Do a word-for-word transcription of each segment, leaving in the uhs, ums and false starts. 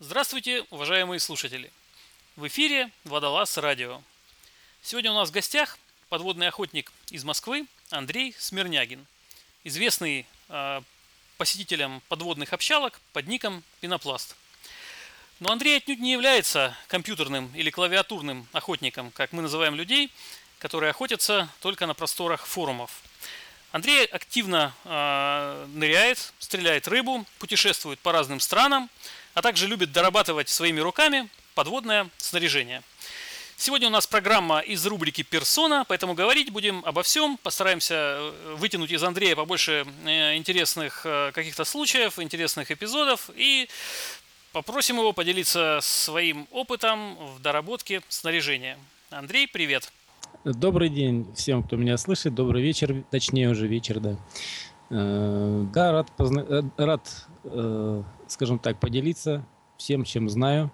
Здравствуйте, уважаемые слушатели! В эфире Водолаз Радио. Сегодня у нас в гостях подводный охотник из Москвы Андрей Смирнягин, известный э, посетителям подводных общалок под ником Пенопласт. Но Андрей отнюдь не является компьютерным или клавиатурным охотником, как мы называем людей, которые охотятся только на просторах форумов. Андрей активно э, ныряет, стреляет рыбу, путешествует по разным странам, а также любит дорабатывать своими руками подводное снаряжение. Сегодня у нас программа из рубрики «Персона», поэтому говорить будем обо всем. Постараемся вытянуть из Андрея побольше интересных каких-то случаев, интересных эпизодов и попросим его поделиться своим опытом в доработке снаряжения. Андрей, привет! Добрый день всем, кто меня слышит. Добрый вечер, точнее уже вечер, да. Да, рад, позна... рад, скажем так, поделиться всем, чем знаю.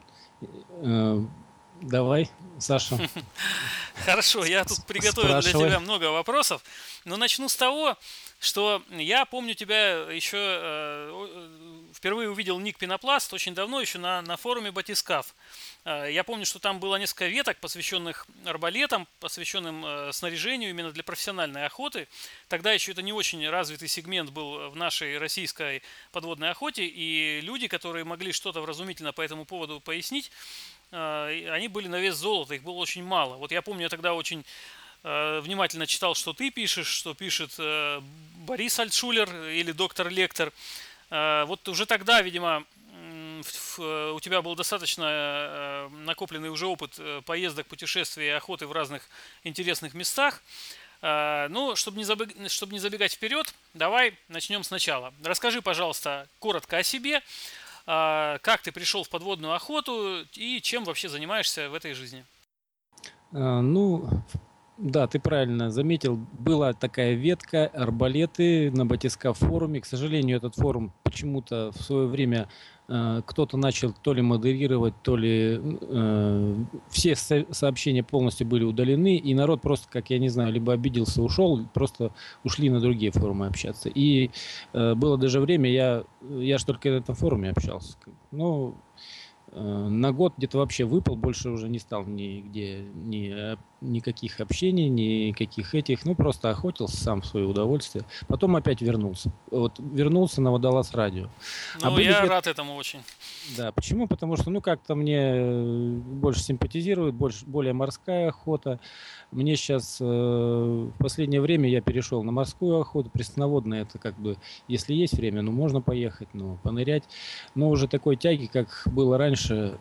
Давай, Саша. Хорошо, я тут приготовил для тебя много вопросов, но начну с того, что я помню тебя еще, э, впервые увидел ник Пенопласт очень давно, еще на, на форуме Батискаф. Э, я помню, что там было несколько веток, посвященных арбалетам, посвященным э, снаряжению именно для профессиональной охоты. Тогда еще это не очень развитый сегмент был в нашей российской подводной охоте, и люди, которые могли что-то вразумительно по этому поводу пояснить, э, они были на вес золота, их было очень мало. Вот я помню, я тогда очень внимательно читал, что ты пишешь, что пишет э, Борис Альтшулер или доктор Лектор. Э, вот уже тогда, видимо, в, в, у тебя был достаточно э, накопленный уже опыт э, поездок, путешествий и охоты в разных интересных местах. Э, ну, чтобы не, забег... чтобы не забегать вперед, давай начнем сначала. Расскажи, пожалуйста, коротко о себе, э, как ты пришел в подводную охоту и чем вообще занимаешься в этой жизни. А, ну... Да, ты правильно заметил, была такая ветка, арбалеты на Батискаф форуме. К сожалению, этот форум почему-то в свое время э, кто-то начал то ли модерировать, то ли э, все со- сообщения полностью были удалены, и народ просто, как я не знаю, либо обиделся, ушел, просто ушли на другие форумы общаться. И э, было даже время, я, я же только на этом форуме общался. Ну, на год где-то вообще выпал, больше уже не стал нигде, ни, никаких общений, никаких этих, ну просто охотился сам в свое удовольствие. Потом опять вернулся. Вот вернулся на Водолаз Радио. Ну, а я рад этому очень. Да, почему? Потому что, ну, как-то мне больше симпатизирует, больше, более морская охота. Мне сейчас, э, в последнее время я перешел на морскую охоту. Пресноводная, это как бы, если есть время, ну, можно поехать, ну, понырять. Но уже такой тяги, как было раньше,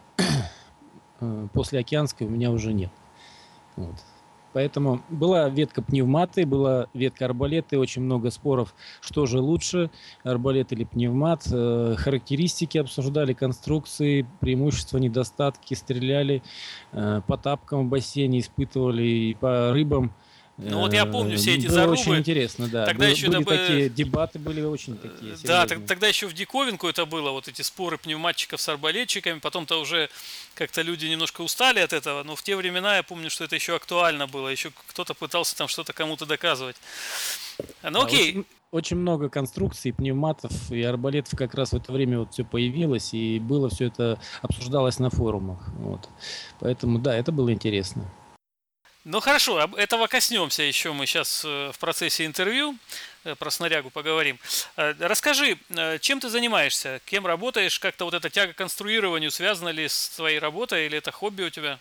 э, после океанской, у меня уже нет. Вот. Поэтому была ветка пневматы, была ветка арбалеты, очень много споров, что же лучше, арбалет или пневмат. Э, характеристики обсуждали, конструкции, преимущества, недостатки, стреляли э, по тапкам в бассейне, испытывали и по рыбам. Ну вот я помню все эти было зарубы. Очень интересно, да. Тогда Был, еще были это... такие дебаты, были очень такие серьезные. Да, тогда еще в диковинку это было, вот эти споры пневматчиков с арбалетчиками. Потом-то уже как-то люди немножко устали от этого. Но в те времена я помню, что это еще актуально было. Еще кто-то пытался там что-то кому-то доказывать. Ну окей. Да, очень, очень много конструкций, пневматов и арбалетов как раз в это время вот все появилось. И было все это обсуждалось на форумах. Вот. Поэтому да, это было интересно. Ну хорошо, этого коснемся еще мы сейчас в процессе интервью, про снарягу поговорим. Расскажи, чем ты занимаешься, кем работаешь, как-то вот эта тяга к конструированию связана ли с твоей работой или это хобби у тебя?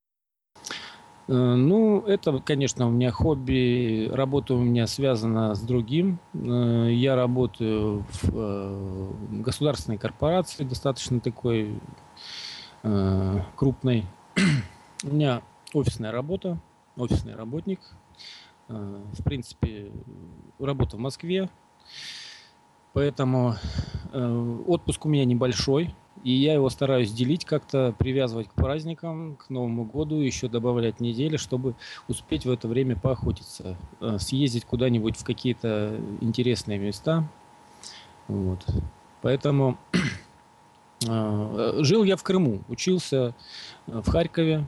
Ну, это, конечно, у меня хобби, работа у меня связана с другим. Я работаю в государственной корпорации, достаточно такой крупной. У меня офисная работа, офисный работник. В принципе, работа в Москве. Поэтому отпуск у меня небольшой. И я его стараюсь делить как-то, привязывать к праздникам, к Новому году, еще добавлять недели, чтобы успеть в это время поохотиться. Съездить куда-нибудь в какие-то интересные места. Вот. Поэтому жил я в Крыму, учился в Харькове.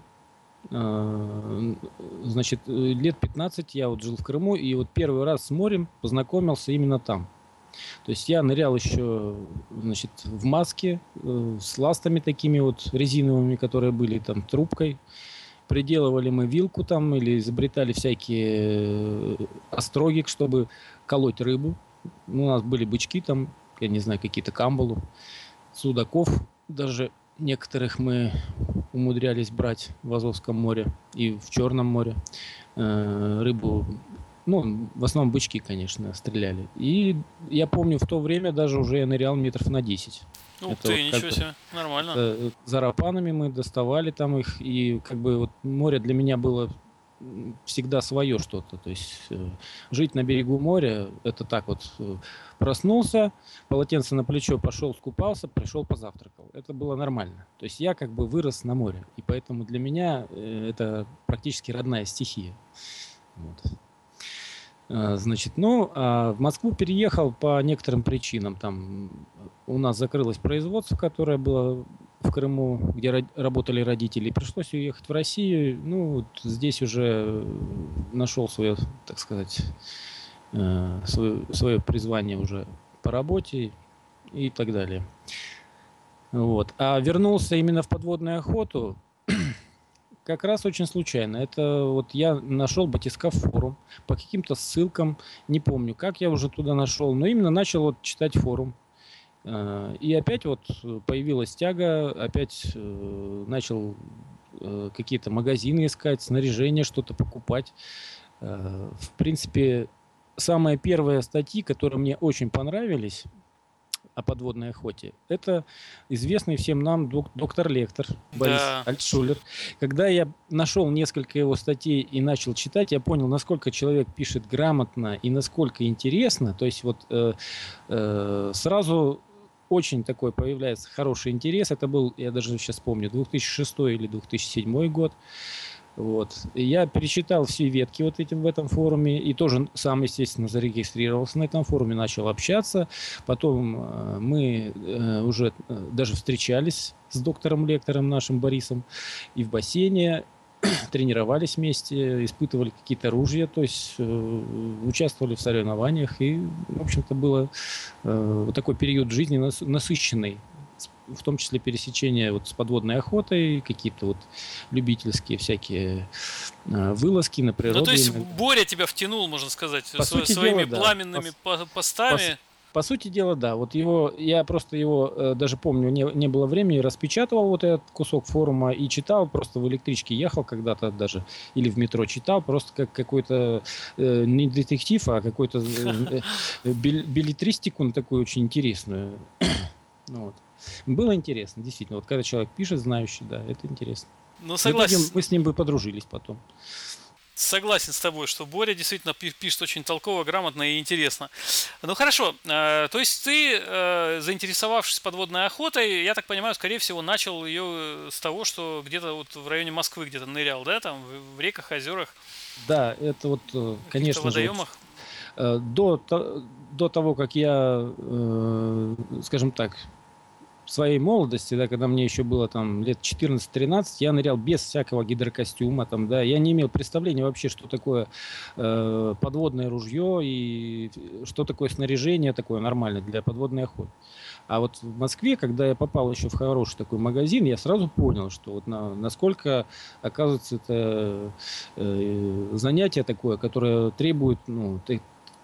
Значит, лет пятнадцать я вот жил в Крыму, и вот первый раз с морем познакомился именно там. То есть я нырял еще, значит, в маске, э, с ластами такими вот резиновыми, которые были там трубкой. Приделывали мы вилку там или изобретали всякие э, остроги, чтобы колоть рыбу. Ну, у нас были бычки там, я не знаю, какие-то камбалу, судаков. Даже некоторых мы умудрялись брать в Азовском море и в Черном море. Э, рыбу, ну, в основном бычки, конечно, стреляли. И я помню, в то время даже уже я нырял метров на десять. Ух Это ты, вот ничего как себе, нормально. э, зарапанами мы доставали там их, и как бы вот море для меня было м, всегда свое что-то. То есть э, жить на берегу моря, это так вот э, проснулся, полотенце на плечо, пошел, скупался, пришел, позавтракал. Это было нормально. То есть я как бы вырос на море, и поэтому для меня э, это практически родная стихия. Вот. А, Значит, ну, а в Москву переехал по некоторым причинам. Там у нас закрылось производство, которое было в Крыму, где ро- работали родители. И пришлось уехать в Россию. Ну, вот здесь уже нашел свое, так сказать, э, свое, свое призвание уже по работе и так далее. Вот. А вернулся именно в подводную охоту как раз очень случайно. Это вот я нашел батискаф форум по каким-то ссылкам, не помню, как я уже туда нашел, но именно начал вот читать форум. Э, И опять вот э, появилась тяга, опять э, начал э, какие-то магазины искать, снаряжение, что-то покупать. Э, В принципе, самые первые статьи, которые мне очень понравились, о подводной охоте. Это известный всем нам док- доктор Лектор Борис Да. Альтшулер. Когда я нашел несколько его статей и начал читать, я понял, насколько человек пишет грамотно и насколько интересно. То есть вот э, э, сразу очень такой появляется хороший интерес. Это был, я даже сейчас помню, две тысячи шестой или две тысячи седьмой год. Вот. И я перечитал все ветки вот этим в этом форуме и тоже сам, естественно, зарегистрировался на этом форуме, начал общаться. Потом э, мы э, уже э, даже встречались с доктором Лектором нашим Борисом и в бассейне тренировались вместе, испытывали какие-то ружья, то есть э, участвовали в соревнованиях. И, в общем-то, было э, вот такой период жизни нас- насыщенный, с- в том числе пересечение вот с подводной охотой, какие-то вот любительские всякие э, вылазки на Ну, то природу есть иногда. Боря тебя втянул, можно сказать, По сво- сути своими дела, да. По, пламенными с- по- по с- постами. по сути дела, да. Вот его, я просто его, э, даже помню, не, не было времени, распечатывал вот этот кусок форума и читал, просто в электричке ехал когда-то даже, или в метро читал, просто как какой-то, э, не детектив, а какой-то э, э, бел- беллетристику ну, такую очень интересную. Ну вот. Было интересно, действительно. Вот когда человек пишет, знающий, да, это интересно. Ну, В итоге согласен, мы с ним бы подружились потом. согласен с тобой, что Боря действительно пи- пишет очень толково, грамотно и интересно. Ну хорошо, э, то есть ты, э, заинтересовавшись подводной охотой, я так понимаю, скорее всего, начал ее э, с того, что где-то вот в районе Москвы где-то нырял, да, там в, в реках, озерах, Да, это вот, э, каких-то конечно же, вот водоемах. э, до, то- до того, как я, э, скажем так, в своей молодости, да, когда мне еще было там лет четырнадцать-тринадцать, я нырял без всякого гидрокостюма, там, да, я не имел представления вообще, что такое э, подводное ружье и что такое снаряжение такое нормальное для подводной охоты. А вот в Москве, когда я попал еще в хороший такой магазин, я сразу понял, что вот на, насколько, оказывается, это э, занятие такое, которое требует, ну, ты-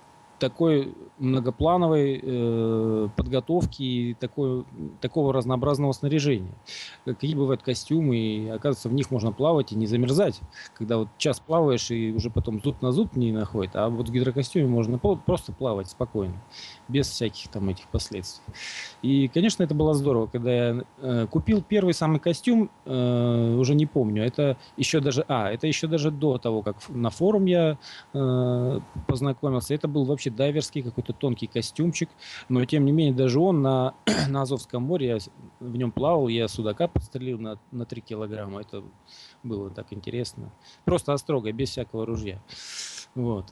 такой многоплановой э, подготовки и такой, такого разнообразного снаряжения. Какие бывают костюмы, и оказывается, в них можно плавать и не замерзать. Когда вот час плаваешь, и уже потом зуб на зуб не находит, а вот в гидрокостюме можно по- просто плавать спокойно, без всяких там этих последствий. И, конечно, это было здорово, когда я э, купил первый самый костюм, э, уже не помню, это еще даже, а, это еще даже до того, как ф- на форум я э, познакомился. Это был вообще дайверский какой-то тонкий костюмчик, но тем не менее даже он на, на Азовском море, я с- в нем плавал, я судака подстрелил на, на три килограмма, это было так интересно. Просто острого, без всякого ружья. Вот.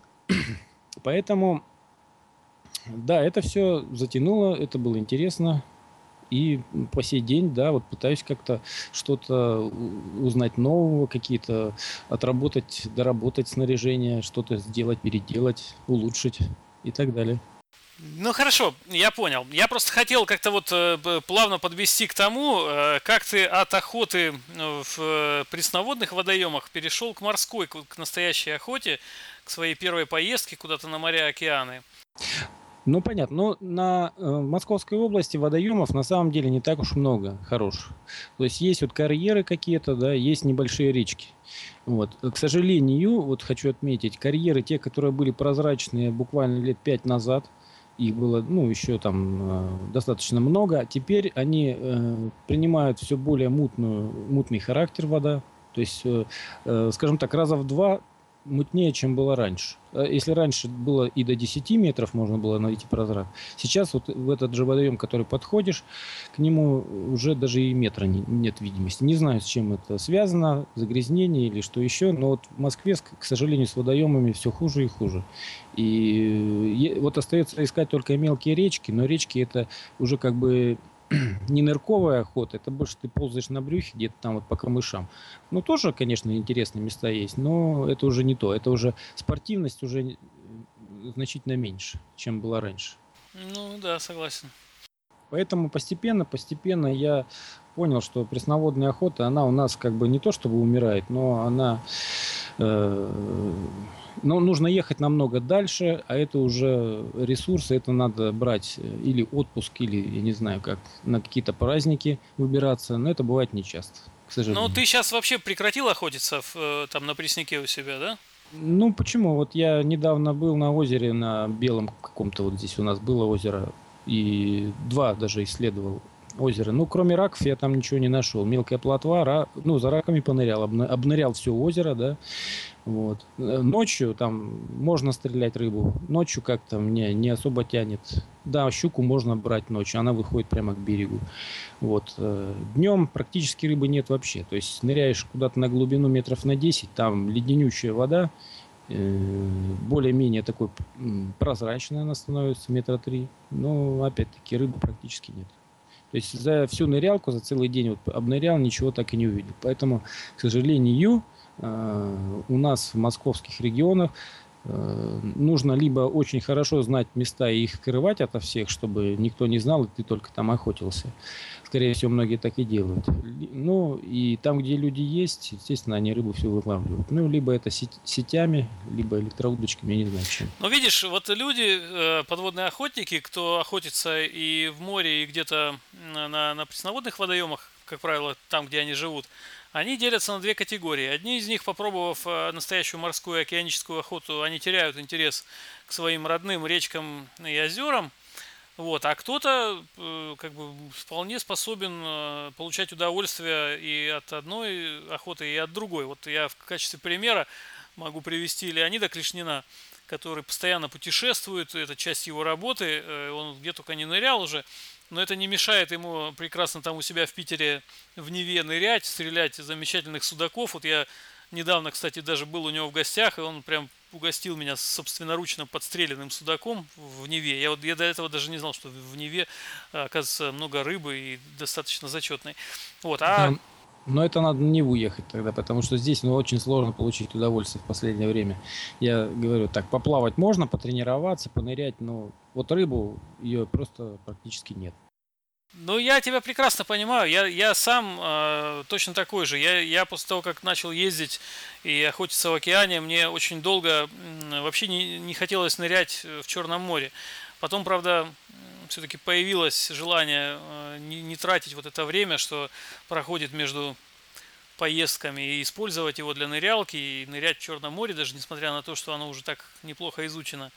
Поэтому, да, это все затянуло, это было интересно. И по сей день, да, вот пытаюсь как-то что-то у- узнать нового, какие-то отработать, доработать снаряжение, что-то сделать, переделать, улучшить и так далее. Ну хорошо, я понял. Я просто хотел как-то вот э, б- плавно подвести к тому, э, как ты от охоты э, в э, пресноводных водоемах перешел к морской, к, к настоящей охоте, к своей первой поездке куда-то на моря, океаны. Ну, понятно. Но на э, Московской области водоемов на самом деле не так уж много хороших. То есть есть вот карьеры какие-то, да, есть небольшие речки. Вот. К сожалению, вот хочу отметить, карьеры, те, которые были прозрачные буквально лет пять назад, их было, ну, еще там э, достаточно много. А теперь они э, принимают все более мутную, мутный характер вода. То есть, э, э, скажем так, раза в два мутнее, чем было раньше. Э, Если раньше было и до десяти метров можно было найти прозрак, сейчас вот в этот же водоем, который подходишь, к нему уже даже и метра не- нет видимости. Не знаю, с чем это связано, загрязнение или что еще, но вот в Москве, с- к сожалению, с водоемами все хуже и хуже. И э, вот остается искать только мелкие речки, но речки это уже как бы не нырковая охота, это больше ты ползаешь на брюхе где-то там вот по камышам. Ну, тоже, конечно, интересные места есть, но это уже не то. Это уже спортивность уже э, значительно меньше, чем была раньше. Ну да, согласен. Поэтому постепенно, постепенно я понял, что пресноводная охота, она у нас как бы не то чтобы умирает, но она... э, но нужно ехать намного дальше, а это уже ресурсы, это надо брать э, или отпуск, или, я не знаю, как на какие-то праздники выбираться, но это бывает нечасто, к Ну сожалению. ты сейчас вообще прекратил охотиться в, э, там на пресняке у себя, да? Ну, почему? Вот я недавно был на озере, на Белом каком-то, вот здесь у нас было озеро, и два даже исследовал озеро. Ну, кроме раков я там ничего не нашел. Мелкая плотва, ра- ну, за раками понырял, обна- обнырял все озеро, да, вот. Э, Ночью там можно стрелять рыбу, ночью как-то мне не особо тянет. Да, щуку можно брать ночью, она выходит прямо к берегу. Вот. Днем практически рыбы нет вообще. То есть ныряешь куда-то на глубину метров на десять, там леденючая вода, э, более-менее такой м, прозрачная она становится, метра три. Но опять-таки рыбы практически нет. То есть за всю нырялку, за целый день вот обнырял, ничего так и не увидел. Поэтому, к сожалению, э, у нас в московских регионах э, нужно либо очень хорошо знать места и их скрывать ото всех, чтобы никто не знал, и ты только там охотился. Скорее всего, многие так и делают. Ли- Ну, и там, где люди есть, естественно, они рыбу все вылавливают. Ну, либо это сеть- сетями, либо электроудочками, я не знаю чем. Ну видишь, вот люди, э, подводные охотники, кто охотится и в море, и где-то на, на, на пресноводных водоемах, как правило, там, где они живут, они делятся на две категории. Одни из них, попробовав э, настоящую морскую океаническую охоту, они теряют интерес к своим родным речкам и озерам. Вот, а кто-то э, как бы вполне способен э, получать удовольствие и от одной охоты, и от другой. Вот я в качестве примера могу привести Леонида Клешнина, который постоянно путешествует, это часть его работы, э, он где только не нырял уже, но это не мешает ему прекрасно там у себя в Питере в Неве нырять, стрелять из замечательных судаков. Вот я недавно, кстати, даже был у него в гостях, и он прям угостил меня собственноручно подстреленным судаком в Неве. Я вот я до этого даже не знал, что в Неве, оказывается, много рыбы и достаточно зачетной. Вот, а Да, но это надо на Неву ехать тогда, потому что здесь ну, очень сложно получить удовольствие в последнее время. Я говорю, так, поплавать можно, потренироваться, понырять, но вот рыбу, ее просто практически нет. ну, я тебя прекрасно понимаю. Я, я сам э, точно такой же. Я, я после того, как начал ездить и охотиться в океане, мне очень долго м, вообще не, не хотелось нырять в Черном море. Потом, правда, все-таки появилось желание э, не, не тратить вот это время, что проходит между поездками, и использовать его для нырялки, и нырять в Черном море, даже несмотря на то, что оно уже так неплохо изучено.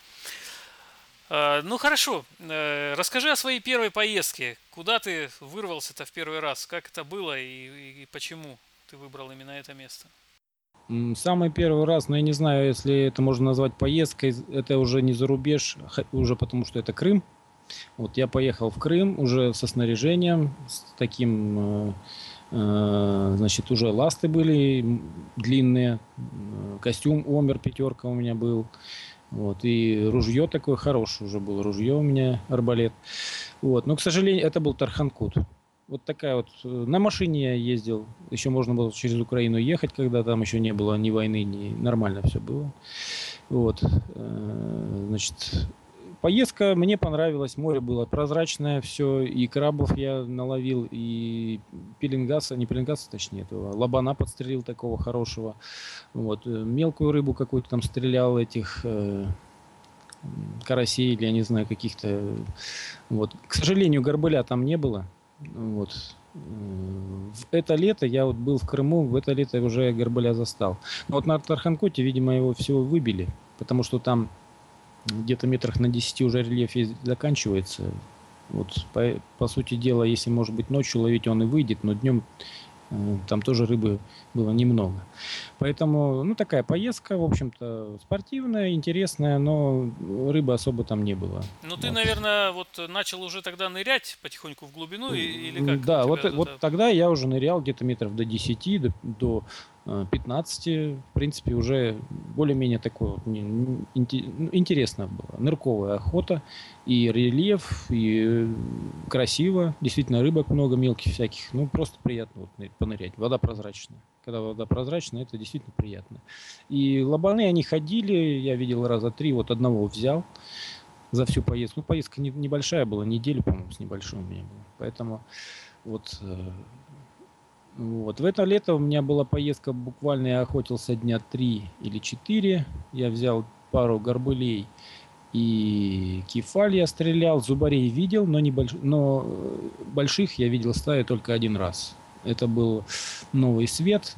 А, Ну хорошо, Э, расскажи о своей первой поездке. Куда ты вырвался-то в первый раз? Как это было и, и- и почему ты выбрал именно это место? М, Самый первый раз, но я не знаю, если это можно назвать поездкой, это уже не за рубеж, ха- уже потому что это Крым. Вот я поехал в Крым уже со снаряжением, с таким, э, э, значит, уже ласты были м, длинные, э, костюм Омер пятерка у меня был, вот, и ружье такое хорошее уже было, ружье у меня, арбалет. Вот, но, к сожалению, это был Тарханкут. Вот такая вот. э, На машине я ездил. Еще можно было через Украину ехать, когда там еще не было ни войны, ни нормально все было. Вот. э, Значит, поездка мне понравилась, море было прозрачное, все, и крабов я наловил, и пеленгаса, не пеленгаса, точнее, этого, лобана подстрелил такого хорошего. Вот, мелкую рыбу какую-то там стрелял, этих э, карасей или, я не знаю, каких-то. Вот. К сожалению, горбыля там не было. Вот. В это лето я вот был в Крыму, в это лето уже горбыля застал. Но вот на Тарханкуте, видимо, его всего выбили, потому что там где-то метрах на десяти уже рельеф заканчивается. Вот, по, по сути дела, если, может быть, ночью ловить, он и выйдет, но днем э, там тоже рыбы было немного. Поэтому, ну, такая поездка, в общем-то, спортивная, интересная, но рыбы особо там не было. Ну, ты, Вот. наверное, вот начал уже тогда нырять потихоньку в глубину, или как? Да, вот, это... вот тогда я уже нырял где-то метров до десяти, до, до пятнадцати, в принципе, уже более-менее такое интересно было. Нырковая охота, и рельеф, и красиво. Действительно, рыбок много мелких всяких. Ну, просто приятно вот понырять. Вода прозрачная. Когда вода прозрачная, это действительно приятно. И лобаны, они ходили, я видел раза три, вот одного взял за всю поездку. Ну, поездка не, небольшая была, неделю, по-моему, с небольшой у меня было. Поэтому вот... Вот. В это лето у меня была поездка, буквально я охотился дня три или четыре. Я взял пару горбылей и кефаль я стрелял. Зубарей видел, но, не больш... но больших я видел стаи только один раз. Это был Новый Свет.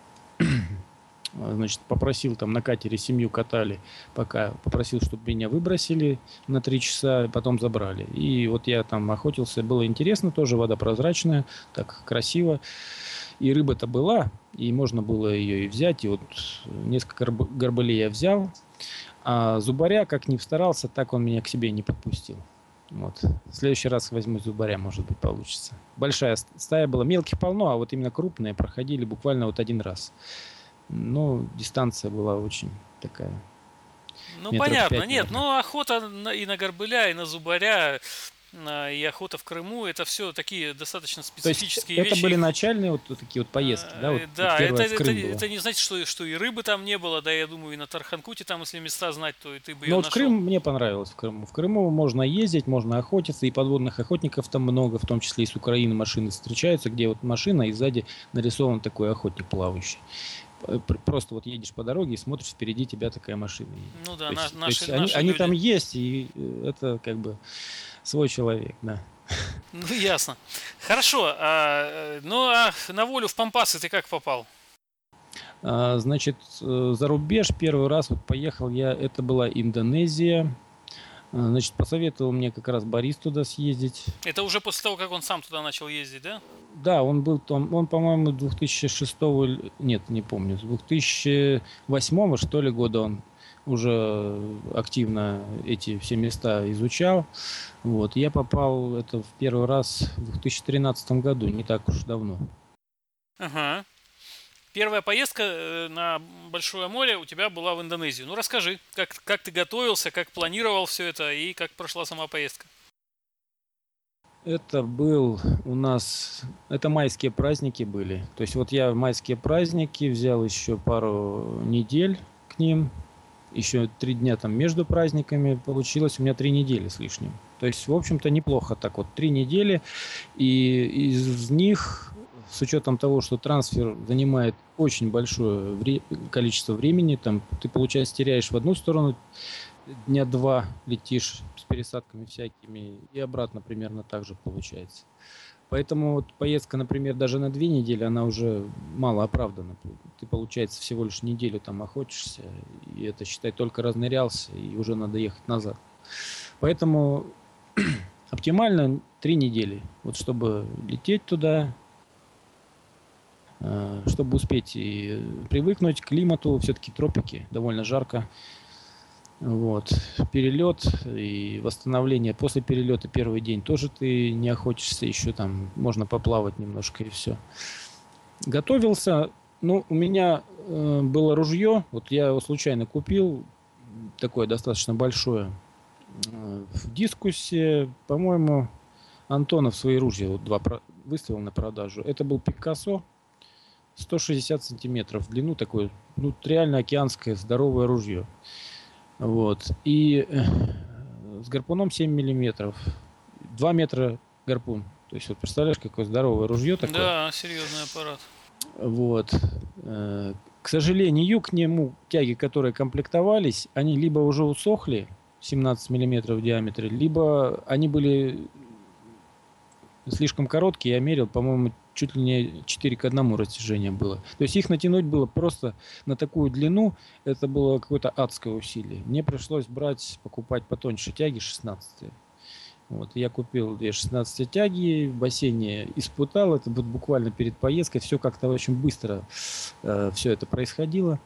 Значит, попросил там на катере, семью катали, пока попросил, чтобы меня выбросили на три часа, потом забрали. И вот я там охотился, было интересно тоже, вода прозрачная, так красиво. И рыба-то была, и можно было ее и взять. И вот несколько горбылей я взял. А зубаря, как ни старался, так он меня к себе не подпустил. Вот. В следующий раз возьму зубаря, может быть, получится. Большая стая была, мелких полно, а вот именно крупные проходили буквально вот один раз. Но дистанция была очень такая. Ну, понятно, пять, нет, но охота и на горбыля, и на зубаря, и охота в Крыму, это все такие достаточно специфические То есть вещи. Это были начальные вот такие вот поездки, да? Вот, да, вот это, это, это не значит, что, что и рыбы там не было, да, я думаю, и на Тарханкуте там, если места знать, то и ты бы ее вот нашел. В Крым мне понравилось в Крыму. В Крыму можно ездить, можно охотиться, и подводных охотников там много, в том числе и с Украины машины встречаются, где вот машина, и сзади нарисован такой охотник плавающий. Просто вот едешь по дороге и смотришь, впереди тебя такая машина. Ну да, то на, есть, наши, то есть наши они, они люди. там есть, и это как бы свой человек, да. Ну, ясно. Хорошо. А, ну, а на волю в Пампасы ты как попал? А, значит, за рубеж первый раз вот поехал я, это была Индонезия. Значит, посоветовал мне как раз Борис туда съездить. Это уже после того, как он сам туда начал ездить, да? Да, он был там, он, по-моему, две тысячи шестого, нет, не помню, с две тысячи восьмого, что ли, года он уже активно эти все места изучал. Вот, я попал это в первый раз в две тысячи тринадцатом году, не так уж давно. Ага. Первая поездка на Большое море у тебя была в Индонезию. Ну, расскажи, как, как ты готовился, как планировал все это и как прошла сама поездка. Это был у нас... Это майские праздники были. То есть вот я в майские праздники взял еще пару недель к ним. Еще три дня там между праздниками. Получилось у меня три недели с лишним. То есть, в общем-то, неплохо так вот. Три недели. И из них... С учетом того, что трансфер занимает очень большое вре- количество времени, там ты, получается, теряешь в одну сторону дня два, летишь с пересадками всякими, и обратно примерно так же получается. Поэтому вот поездка, например, даже на две недели, она уже мало оправдана. Ты, получается, всего лишь неделю там охотишься, и это, считай, только разнырялся, и уже надо ехать назад. Поэтому оптимально три недели, вот чтобы лететь туда, чтобы успеть и привыкнуть к климату, все-таки тропики, довольно жарко. Вот. Перелет и восстановление. После перелета первый день тоже ты не охотишься, еще там можно поплавать немножко и все. Готовился. Ну, у меня э, было ружье, вот я его случайно купил, такое достаточно большое, э, в дискусе, по-моему, Антонов свои ружья вот два про- выставил на продажу. Это был Пикассо. сто шестьдесят сантиметров в длину, такое, ну, реально океанское здоровое ружье. Вот. И с гарпуном семь миллиметров. два метра гарпун. То есть вот представляешь, какое здоровое ружье такое. Да, серьезный аппарат. Вот. К сожалению, к нему тяги, которые комплектовались, они либо уже усохли, семнадцать миллиметров в диаметре, либо они были слишком короткие. Я мерил, по-моему, чуть ли не четыре к одному растяжение было. То есть их натянуть было просто на такую длину, это было какое-то адское усилие. Мне пришлось брать, покупать потоньше тяги шестнадцать. Вот, я купил две шестнадцать тяги, в бассейне испытал, это вот буквально перед поездкой, все как-то очень быстро э, все это происходило.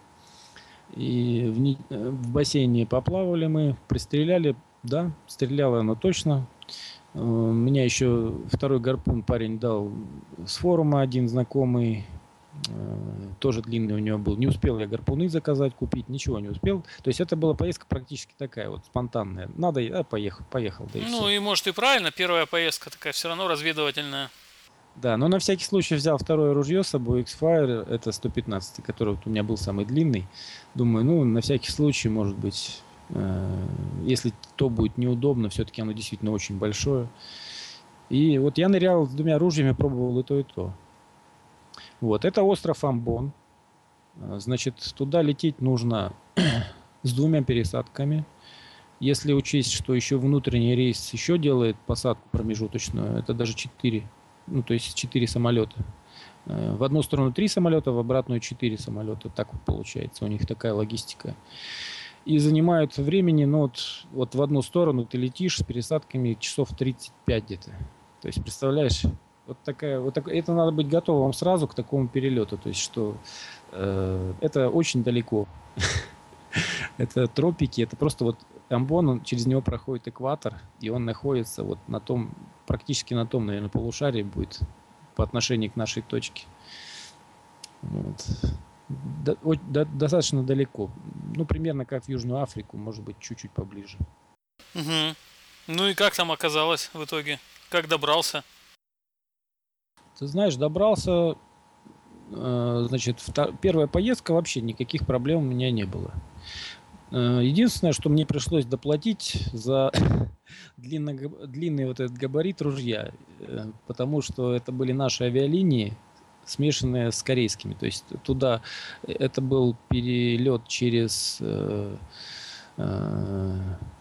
И в, не, в бассейне поплавали мы, пристреляли, да, стреляло оно точно. Э, меня еще второй гарпун парень дал с форума, один знакомый, тоже длинный у него был. Не успел я гарпуны заказать, купить, ничего не успел. То есть это была поездка практически такая вот спонтанная. Надо, а поехал, поехал. Да и ну все. И может и правильно, первая поездка такая все равно разведывательная. Да, но на всякий случай взял второе ружье с собой, X-Fire, это сто пятнадцать, который вот у меня был самый длинный. Думаю, ну на всякий случай, может быть, э, если то будет неудобно, все-таки оно действительно очень большое. И вот я нырял с двумя ружьями, пробовал и то, и то. Вот, это остров Амбон. Значит, туда лететь нужно с двумя пересадками. Если учесть, что еще внутренний рейс еще делает посадку промежуточную, это даже четыре, ну то есть четыре самолета. В одну сторону три самолета, в обратную четыре самолета. Так вот получается, у них такая логистика. И занимают времени, ну вот, вот в одну сторону ты летишь с пересадками часов тридцать пять где-то. То есть, представляешь, вот такая, вот так, это надо быть готовым сразу к такому перелету. То есть, что э, это очень далеко. Это тропики, это просто вот Амбон, он, через него проходит экватор, и он находится вот на том, практически на том, наверное, полушарии будет по отношению к нашей точке. Вот. До, до, достаточно далеко. Ну, примерно как в Южную Африку, может быть, чуть-чуть поближе. Угу. Ну и как там оказалось в итоге? Как добрался? Ты знаешь, добрался, э, значит, втор... первая поездка, вообще никаких проблем у меня не было. Э, единственное, что мне пришлось доплатить за длинный, длинный вот этот габарит ружья, э, потому что это были наши авиалинии, смешанные с корейскими. То есть туда это был перелет через... Э, э,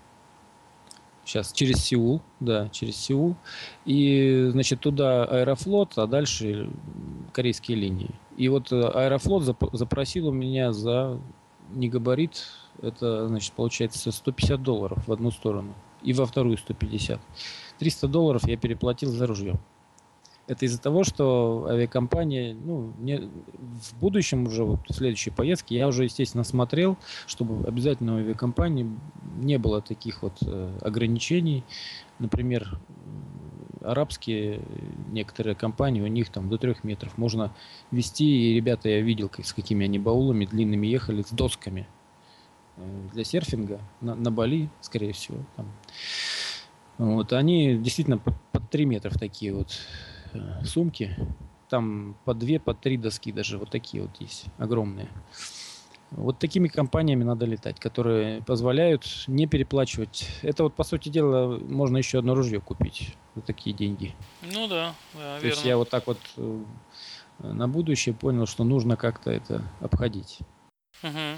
Сейчас через Сеул, да, через Сеул. И, значит, туда Аэрофлот, а дальше корейские линии. И вот Аэрофлот зап- запросил у меня за негабарит, это, значит, получается сто пятьдесят долларов в одну сторону. И во вторую сто пятьдесят. триста долларов я переплатил за ружье. Это из-за того, что авиакомпания, ну, не, в будущем уже, вот, в следующей поездке, я уже, естественно, смотрел, чтобы обязательно у авиакомпании не было таких вот э, ограничений. Например, арабские некоторые компании, у них там до трех метров можно вести, и ребята, я видел, как, с какими они баулами длинными ехали, с досками э, для серфинга на, на Бали, скорее всего. Там. Вот, они действительно под, под три метра такие вот сумки, там по две, по три доски даже, вот такие вот есть, огромные. Вот такими компаниями надо летать, которые позволяют не переплачивать. Это вот, по сути дела, можно еще одно ружье купить за такие деньги. Ну да, да, То верно. есть я вот так вот на будущее понял, что нужно как-то это обходить. Угу.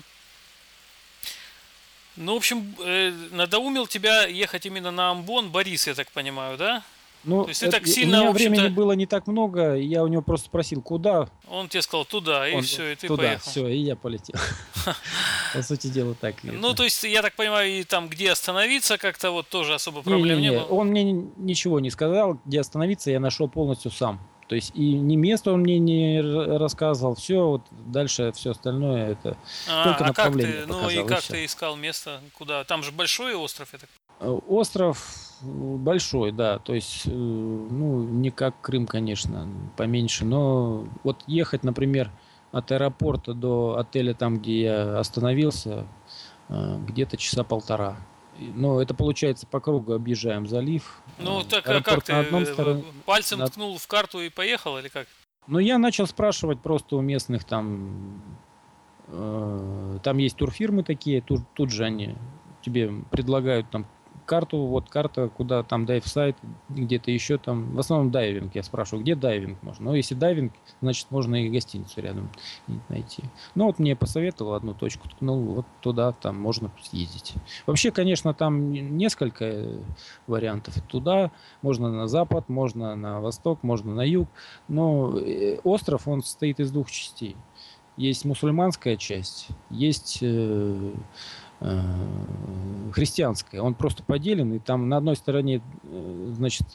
Ну, в общем, э, надоумил тебя ехать именно на Амбон Борис, я так понимаю, да? Ну, То есть ты это, так у сильно, меня в общем-то... времени было не так много, я у него просто спросил, куда. Он тебе сказал туда, и Он, все, и ты туда, поехал. все, и я полетел. По сути дела так. Ну, то есть, я так понимаю, и там, где остановиться, как-то вот тоже особо проблем не, не, не было? Он мне ничего не сказал, где остановиться я нашел полностью сам. То есть и ни место он мне не рассказывал, все, вот дальше все остальное это а, только а направление как ты, показал. Ну и как и ты искал место, куда? Там же большой остров, я так понимаю. Остров большой, да, то есть, ну, не как Крым, конечно, поменьше, но вот ехать, например, от аэропорта до отеля, там, где я остановился, где-то часа полтора. Но это получается по кругу объезжаем залив. Ну так а как ты стороне, пальцем на... ткнул в карту и поехал или как? Ну я начал спрашивать просто у местных там, э, там есть турфирмы такие, тут, тут же они тебе предлагают там карту, вот карта, куда там дайв-сайт, где-то еще там. В основном дайвинг, я спрашиваю, где дайвинг можно. Ну, если дайвинг, значит, можно и гостиницу рядом найти. Ну, вот мне посоветовал одну точку, ткнул, вот туда там можно съездить. Вообще, конечно, там несколько вариантов. Туда можно на запад, можно на восток, можно на юг. Но остров, он состоит из двух частей. Есть мусульманская часть, есть э, э, христианская. Он просто поделен, и там на одной стороне, э, значит,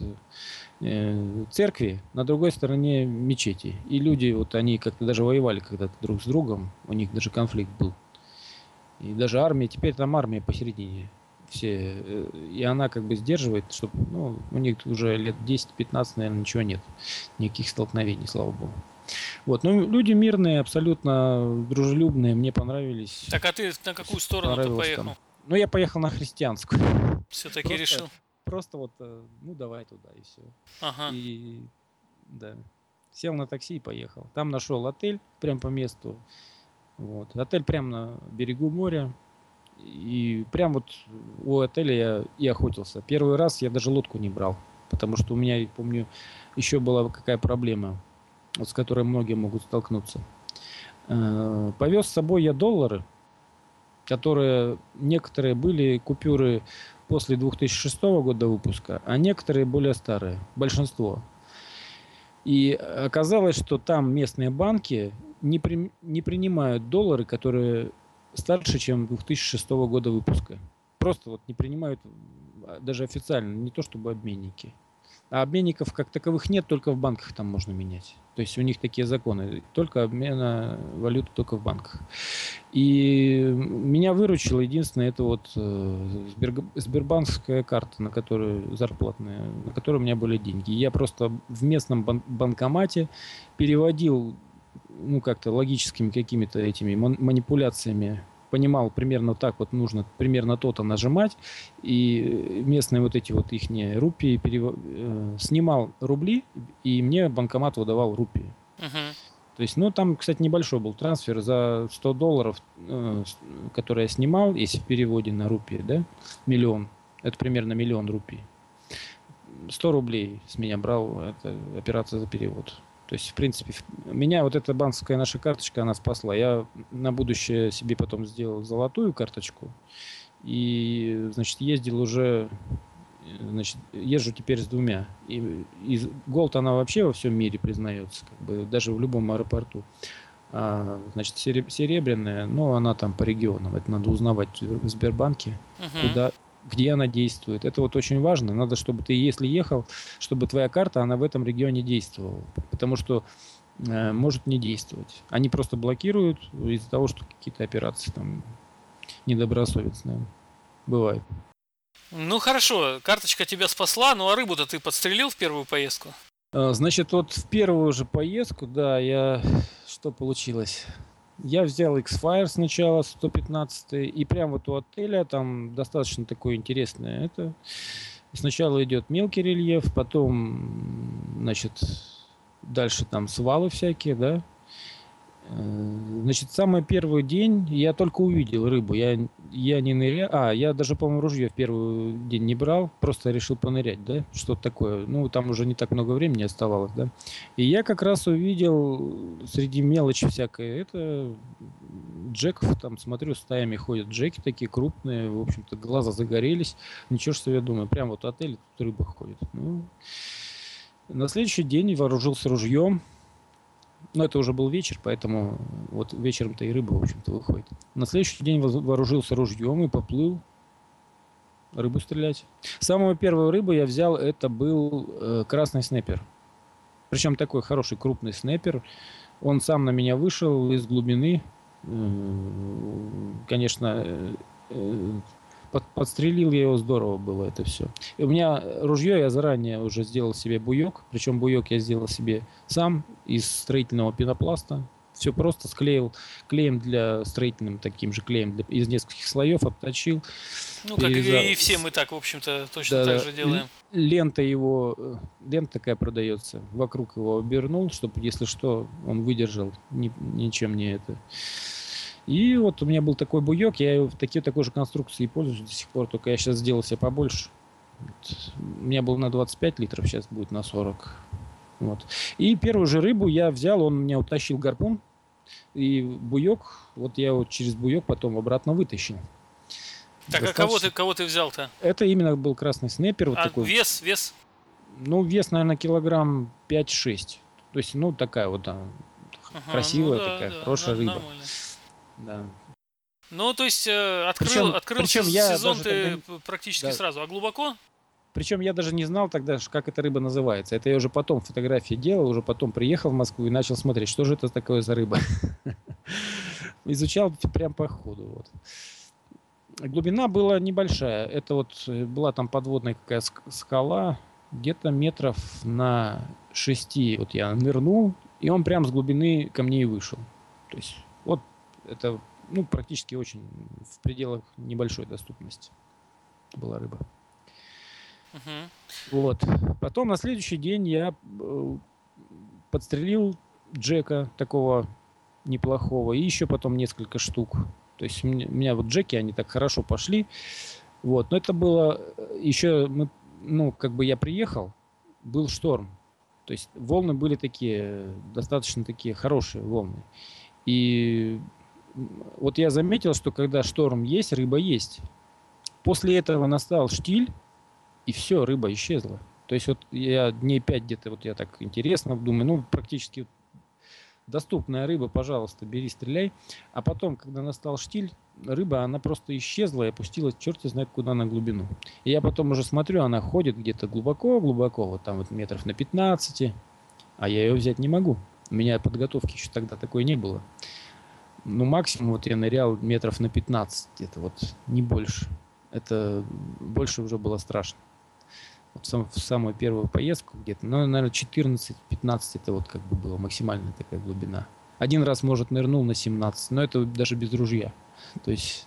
э, церкви, на другой стороне мечети. И люди, вот они как-то даже воевали когда-то друг с другом, у них даже конфликт был. И даже армия, теперь там армия посередине. Все, э, и она как бы сдерживает, чтобы, ну, у них уже лет десять-пятнадцать, наверное, ничего нет. Никаких столкновений, слава богу. Вот, ну, люди мирные, абсолютно дружелюбные, мне понравились. Так, а ты на какую сторону ты поехал? Там. Ну, я поехал на христианскую. Все-таки решил? Просто вот, ну, давай туда, и все. Ага. И, да, сел на такси и поехал. Там нашел отель, прям по месту. Вот. Отель прямо на берегу моря. И прям вот у отеля я и охотился. Первый раз я даже лодку не брал, потому что у меня, я помню, еще была какая проблема, вот с которой многие могут столкнуться. Повез с собой я доллары, которые некоторые были купюры после две тысячи шестого года выпуска, а некоторые более старые, большинство. И оказалось, что там местные банки не, при, не принимают доллары, которые старше, чем две тысячи шестого года выпуска. Просто вот не принимают даже официально, не то чтобы обменники. А обменников как таковых нет, только в банках там можно менять. То есть у них такие законы. Только обмена валюты только в банках. И меня выручило единственное, это вот сбербанковская карта, на которую зарплатная, на которой у меня были деньги. Я просто в местном бан- банкомате переводил, ну как-то логическими какими-то этими манипуляциями, понимал примерно так вот нужно, примерно то-то нажимать, и местные вот эти вот ихние рупии перев... э, снимал рубли, и мне банкомат выдавал рупии. Uh-huh. То есть, ну, там, кстати, небольшой был трансфер за сто долларов, э, который я снимал, если в переводе на рупии, да, миллион, это примерно миллион рупий. сто рублей с меня брал, это операция за перевод. То есть, в принципе, меня вот эта банковская наша карточка, она спасла. Я на будущее себе потом сделал золотую карточку. И, значит, ездил уже, значит, езжу теперь с двумя. И, и Gold, она вообще во всем мире признается, как бы, даже в любом аэропорту. А, значит, серебряная, но она там по регионам. Это надо узнавать в Сбербанке, uh-huh. куда... где она действует. Это вот очень важно. Надо, чтобы ты, если ехал, чтобы твоя карта, она в этом регионе действовала. Потому что э, может не действовать. Они просто блокируют из-за того, что какие-то операции там недобросовестные бывают. Ну хорошо, карточка тебя спасла, ну а рыбу-то ты подстрелил в первую поездку? А, значит, вот в первую же поездку, да, я... Что получилось? Я взял X-Fire сначала, сто пятнадцать, и прямо вот у отеля, там достаточно такое интересное. Это сначала идет мелкий рельеф, потом, значит, дальше там свалы всякие, да. Значит, самый первый день я только увидел рыбу. Я, я не нырял. А, я даже, по-моему, ружье в первый день не брал. Просто решил понырять, да? Что-то такое. Ну, там уже не так много времени оставалось, да? И я как раз увидел среди мелочи всякой, это джеков. Там, смотрю, стаями ходят джеки такие крупные. В общем-то, глаза загорелись. Ничего, что я думаю. Прям вот отель, тут рыба ходит. Ну, на следующий день вооружился ружьем. Но это уже был вечер, поэтому вот вечером-то и рыба, в общем-то, выходит. На следующий день вооружился ружьем и поплыл рыбу стрелять. Самую первую рыбу я взял, это был э, красный снайпер. Причем такой хороший крупный снайпер. Он сам на меня вышел из глубины. Э, конечно, э, под, подстрелил я его, здорово было это все. И у меня ружье, я заранее уже сделал себе буек. Причем буек я сделал себе сам из строительного пенопласта. Все просто склеил клеем для строительным, таким же клеем для, из нескольких слоев, обточил. Ну, как перевязал. И все мы так, в общем-то, точно да, так же делаем. Лента его, лента такая продается, вокруг его обернул, чтобы, если что, он выдержал, ни, ничем не это. И вот у меня был такой буек, я в такие, такой же конструкции пользуюсь до сих пор, только я сейчас сделал себе побольше. Вот. У меня был на двадцать пять литров, сейчас будет на сорок. Вот. И первую же рыбу я взял, он меня утащил гарпун, и буек, вот я вот через буек потом обратно вытащил. Так, Достаточно... а кого ты, кого ты взял-то? Это именно был красный снайпер. Вот а такой. вес, вес? Ну, вес, наверное, килограмм пять-шесть. То есть, ну, такая вот, да, ага, красивая, ну, да, такая, да, хорошая рыба. Нормально. Да. Ну, то есть, э, открыл, причем, открыл причем сезон ты тогда... практически да. сразу. А глубоко? Причем я даже не знал тогда, как эта рыба называется. Это я уже потом фотографии делал, уже потом приехал в Москву и начал смотреть, что же это такое за рыба. Изучал прям по ходу. Вот. Глубина была небольшая. Это вот была там подводная какая скала, где-то метров на шести. Вот я нырнул, и он прям с глубины ко мне и вышел. То есть вот это, ну, практически очень в пределах небольшой доступности была рыба. Uh-huh. Вот. Потом на следующий день я подстрелил джека такого неплохого, и еще потом несколько штук. То есть у меня, у меня вот джеки, они так хорошо пошли. Вот. Но это было еще, мы, ну, как бы я приехал, был шторм. То есть волны были такие, достаточно такие хорошие волны. И вот я заметил, что когда шторм есть, рыба есть. После этого настал штиль, и все, рыба исчезла. То есть вот я дней пять где-то, вот я так интересно думаю, ну, практически доступная рыба, пожалуйста, бери, стреляй. А потом, когда настал штиль, рыба, она просто исчезла и опустилась, черт знает куда, на глубину. И я потом уже смотрю, она ходит где-то глубоко-глубоко, вот там вот метров на пятнадцать, а я ее взять не могу. У меня подготовки еще тогда такой не было. Ну, максимум вот я нырял метров на пятнадцать где-то, вот, не больше. Это больше уже было страшно. Вот сам, в самую первую поездку где-то, ну, наверное, четырнадцать-пятнадцать это вот как бы была максимальная такая глубина. Один раз, может, нырнул на семнадцать, но это даже без ружья. То есть...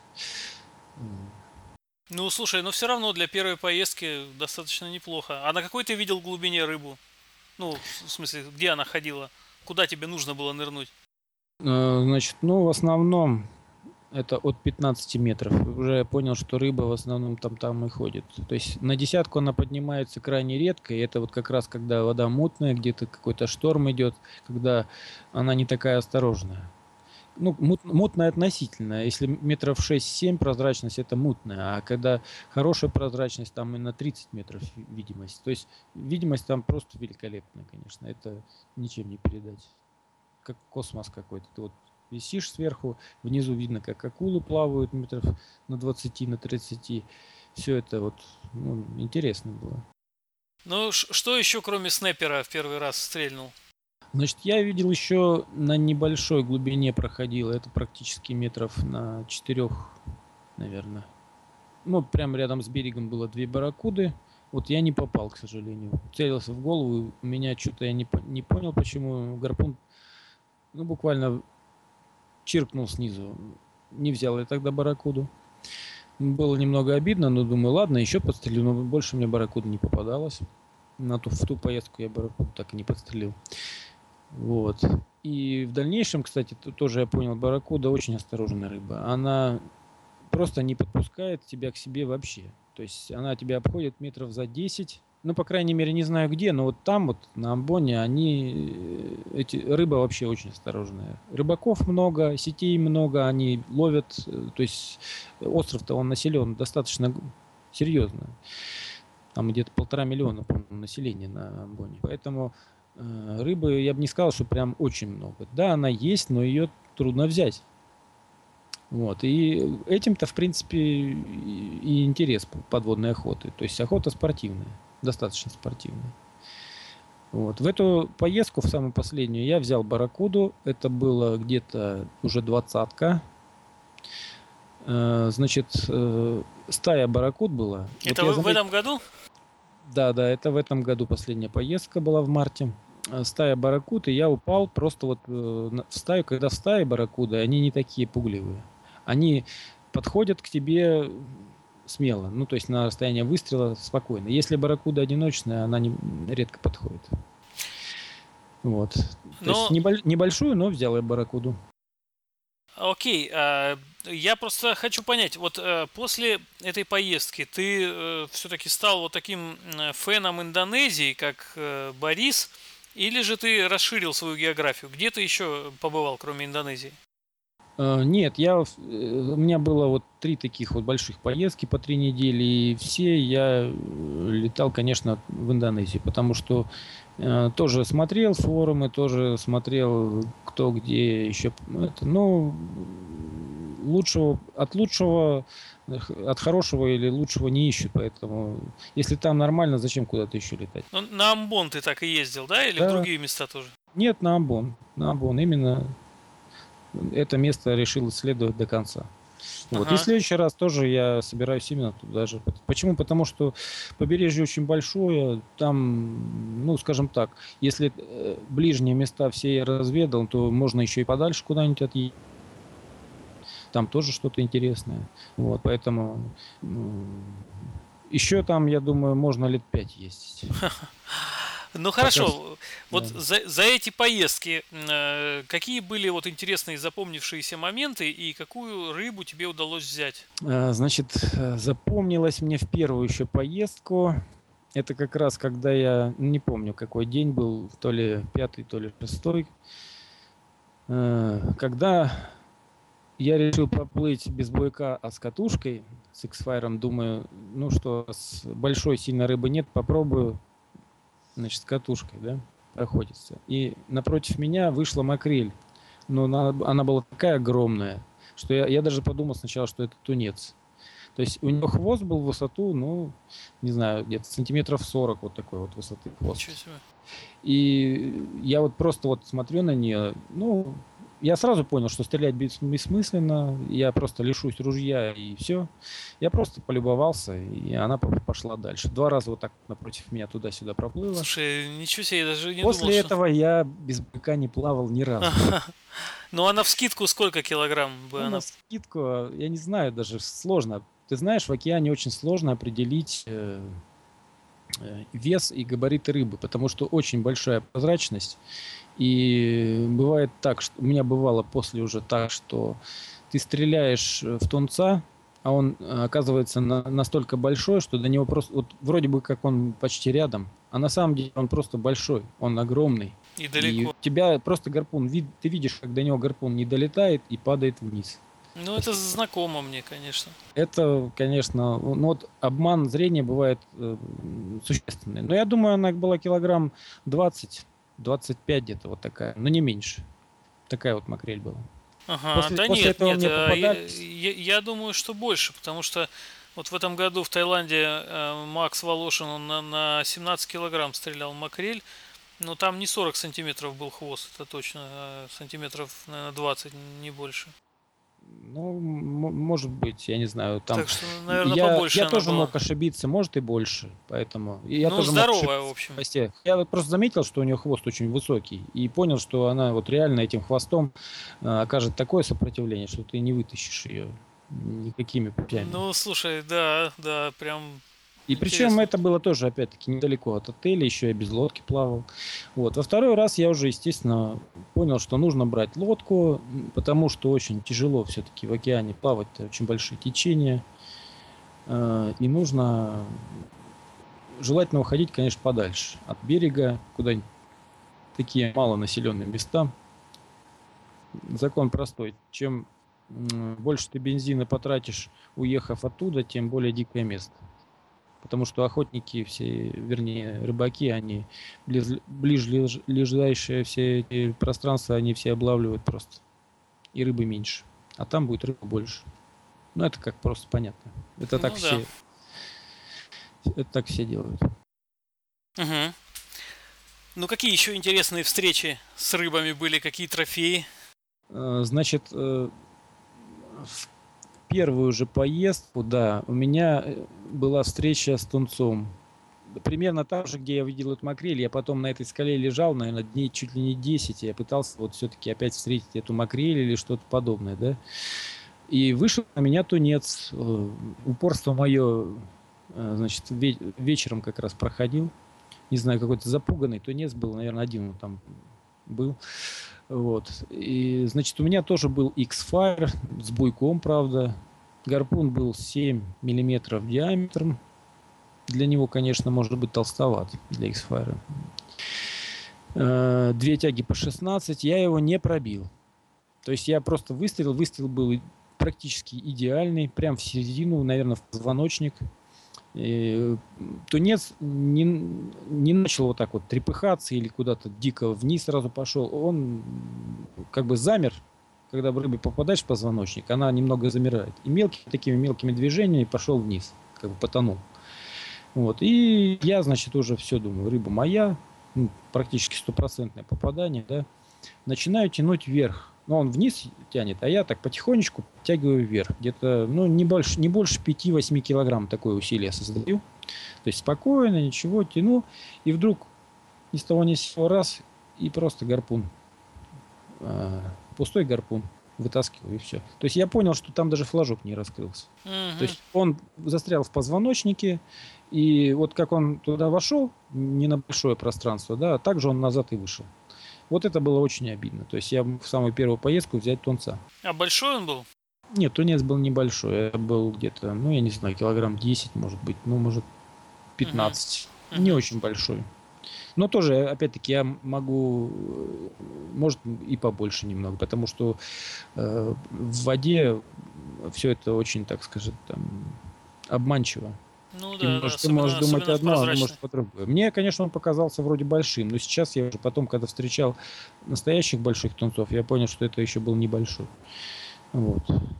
Ну, слушай, но все равно для первой поездки достаточно неплохо. А на какой ты видел глубине рыбу? Ну, в смысле, где она ходила? Куда тебе нужно было нырнуть? Значит, ну, в основном... Это от пятнадцати метров. Уже я понял, что рыба в основном там, там и ходит. То есть на десятку она поднимается крайне редко. И это вот как раз когда вода мутная, где-то какой-то шторм идет, когда она не такая осторожная. Ну, мут, мутная относительно. Если метров шесть-семь прозрачность, это мутная. А когда хорошая прозрачность, там и на тридцать метров видимость. То есть видимость там просто великолепная, конечно. Это ничем не передать. Как космос какой-то. Ты вот висишь сверху, внизу видно, как акулы плавают метров на двадцати, на тридцати. Все это вот, ну, интересно было. Ну, что еще, кроме снайпера, в первый раз стрельнул? Значит, я видел еще на небольшой глубине проходило. Это практически метров на четырех, наверное. Ну, прямо рядом с берегом было две барракуды. Вот я не попал, к сожалению. Целился в голову. У меня что-то я не, не понял, почему гарпун, ну, буквально... чиркнул снизу. Не взял я тогда барракуду. Было немного обидно, но думаю, ладно, еще подстрелю. Но больше мне барракуда не попадалось. На ту, в ту поездку я барракуду так и не подстрелил. Вот. И в дальнейшем, кстати, тоже я понял, барракуда очень осторожная рыба. Она просто не подпускает тебя к себе вообще. То есть она тебя обходит метров за десять. Ну, по крайней мере, не знаю где, но вот там вот на Амбоне они, эти, рыба вообще очень осторожная. Рыбаков много, сетей много, они ловят, то есть остров-то он населен достаточно серьезно. Там где-то полтора миллиона, по-моему, населения на Амбоне. Поэтому э, рыбы, я бы не сказал, что прям очень много. Да, она есть, но ее трудно взять. Вот. И этим-то, в принципе, и интерес подводной охоты. То есть охота спортивная. Достаточно спортивный. Вот. В эту поездку, в самую последнюю, я взял барракуду. Это было где-то уже двадцатка. Значит, стая барракуд была. Это вот в, в этом году? Да, да, это в этом году последняя поездка была в марте. Стая барракуд, и я упал просто вот в стаю. Когда в стае барракуды, они не такие пугливые. Они подходят к тебе... смело, ну то есть на расстояние выстрела спокойно. Если барракуда одиночная, она не, редко подходит. Вот. То но... есть небольшую, но взял я барракуду. Окей, а, я просто хочу понять, вот э, после этой поездки ты все-таки стал вот таким м, фэном Индонезии, как э, Борис, или же ты расширил свою географию? Где ты еще побывал, кроме Индонезии? Э, Нет, я, в- э, у меня было вот три таких вот больших поездки по три недели, и все я э, летал, конечно, в Индонезию, потому что э, тоже смотрел форумы, тоже смотрел, кто где еще. Это, ну, лучшего, от лучшего, э, х- от хорошего или лучшего не ищут, поэтому если там нормально, зачем куда-то еще летать? Ну, на Амбон ты так и ездил, да, или в Да, другие места тоже? нет, на Амбон, на Амбон, именно это место решил исследовать до конца. Вот. И в Ага. следующий раз тоже я собираюсь именно туда же. Почему? Потому что побережье очень большое. Там, ну, скажем так, если э, ближние места все я разведал, то можно еще и подальше куда-нибудь отъехать. Там тоже что-то интересное. Вот, поэтому м, еще там, я думаю, можно лет пять ездить. Ну Пока, хорошо, вот да. за, за эти поездки э, какие были вот интересные запомнившиеся моменты и какую рыбу тебе удалось взять? А, Значит, э, запомнилось мне в первую еще поездку. Это как раз, когда я, не помню, какой день был, то ли пятый, то ли шестой, э, когда я решил поплыть без буйка, а с катушкой, с X-Fire, думаю, ну что, с большой сильной рыбы нет, попробую, значит, с катушкой, да, охотиться. И напротив меня вышла макрель, но она, она была такая огромная, что я, я даже подумал сначала, что это тунец. То есть у него хвост был в высоту, ну, не знаю, где-то сантиметров сорок вот такой вот высоты Ничего хвост. себе. И я вот просто вот смотрю на нее, ну, я сразу понял, что стрелять бес- бессмысленно, я просто лишусь ружья и все. Я просто полюбовался, и она по- пошла дальше. Два раза вот так напротив меня туда-сюда проплыла. Слушай, ничего себе, я даже не думал, После что... этого я без быка не плавал ни разу. Ну а навскидку сколько килограмм бы Ну, на она... скидку, я не знаю, даже сложно. Ты знаешь, в океане очень сложно определить э, э, вес и габариты рыбы, потому что очень большая прозрачность. И бывает так, что у меня бывало после уже так, что ты стреляешь э, в тунца, а он э, оказывается на- настолько большой, что до него просто вот вроде бы как он почти рядом, а на самом деле он просто большой, он огромный. И И далеко. у тебя просто гарпун, вид- ты видишь, как до него гарпун не долетает и падает вниз. Ну То это есть знакомо мне, конечно. это, конечно, ну вот обман зрения бывает э, существенный. Но я думаю, она была килограмм двадцать, двадцать пять где-то вот такая, но не меньше. Такая вот макрель была. Ага, После, да после нет, этого нет, мне а, я, попадались. я- я думаю, что больше, потому что вот в этом году в Таиланде э, Макс Волошин он на, на семнадцать килограмм стрелял макрель, но там не сорок сантиметров был хвост, это точно, а сантиметров, наверное, двадцать, не больше. Ну, м- может быть, я не знаю, там Так что, наверное, я, побольше я она тоже была. мог ошибиться, может и больше, поэтому и я Ну, тоже мог здоровая, в ошибиться в общем. хвосте. Я вот просто заметил, что у нее хвост очень высокий и понял, что она вот реально этим хвостом э, окажет такое сопротивление, что ты не вытащишь ее никакими путями. Ну, слушай, да, да, прям И причем интересно. это было тоже, опять-таки, недалеко от отеля, еще я без лодки плавал. Вот. Во второй раз я уже, естественно, понял, что нужно брать лодку, потому что очень тяжело все-таки в океане плавать, очень большие течения. Э, И нужно желательно уходить, конечно, подальше от берега, куда-нибудь такие малонаселенные места. Закон простой. Чем больше ты бензина потратишь, уехав оттуда, тем более дикое место. Потому что охотники все, вернее, рыбаки, они близ, ближайшие все эти пространства, они все облавливают просто. И рыбы меньше. А там будет рыбы больше. Ну, это как просто понятно. Это так Ну да. все, это так все делают. Угу. Ну, какие еще интересные встречи с рыбами были, какие трофеи? Э, Значит, э, в первую же поездку, да, у меня э, была встреча с тунцом. Примерно там же, где я видел эту макрель, я потом на этой скале лежал, наверное, дней чуть ли не десять, и я пытался вот все-таки опять встретить эту макрель или что-то подобное, да. И вышел на меня тунец. Э, Упорство мое, э, значит, ве- вечером как раз проходил. Не знаю, какой-то запуганный тунец был, наверное, один он там был. Вот. И, значит, у меня тоже был X-Fire с буйком, правда. Гарпун был семь миллиметров диаметром. Для него, конечно, может быть толстоват, для X-Fire. Две тяги по шестнадцать. Я его не пробил. То есть я просто выстрелил. Выстрел был практически идеальный. Прям в середину, наверное, в позвоночник. И тунец не, не начал вот так вот трепыхаться или куда-то дико вниз сразу пошел. Он как бы замер. Когда в рыбе попадаешь в позвоночник, она немного замирает. И мелкими, такими мелкими движениями пошел вниз. Как бы потонул. Вот. И я, значит, уже все думаю. Рыба моя. Ну, практически стопроцентное попадание. Да? Начинаю тянуть вверх. Но он вниз тянет, а я так потихонечку подтягиваю вверх. Где-то, ну, не больше, не больше пяти-восьми килограмм такое усилие создаю. То есть спокойно, ничего, тяну. И вдруг ни с того ни с сего раз и просто гарпун. Э, пустой гарпун. Вытаскиваю и все. То есть я понял, что там даже флажок не раскрылся. Мгм. То есть он застрял в позвоночнике. И вот как он туда вошел, не на большое пространство, да, так же он назад и вышел. Вот это было очень обидно. То есть я в самую первую поездку взять тунца. А большой он был? Нет, тунец был небольшой. Это был где-то, ну, я не знаю, килограмм десять, может быть. Ну, может, пятнадцать. Мгм. Не Мгм. очень большой. Но тоже, опять-таки, я могу, э, может, и побольше немного. Потому что э, в воде все это очень, так сказать, там, обманчиво. Ну Ты да, да, можешь, ты можешь особенно, думать особенно в одно, а оно прозрачной. может быть другое. Мне, конечно, он показался вроде большим, но сейчас я уже потом, когда встречал настоящих больших тунцов, я понял, что это еще был небольшой. Вот.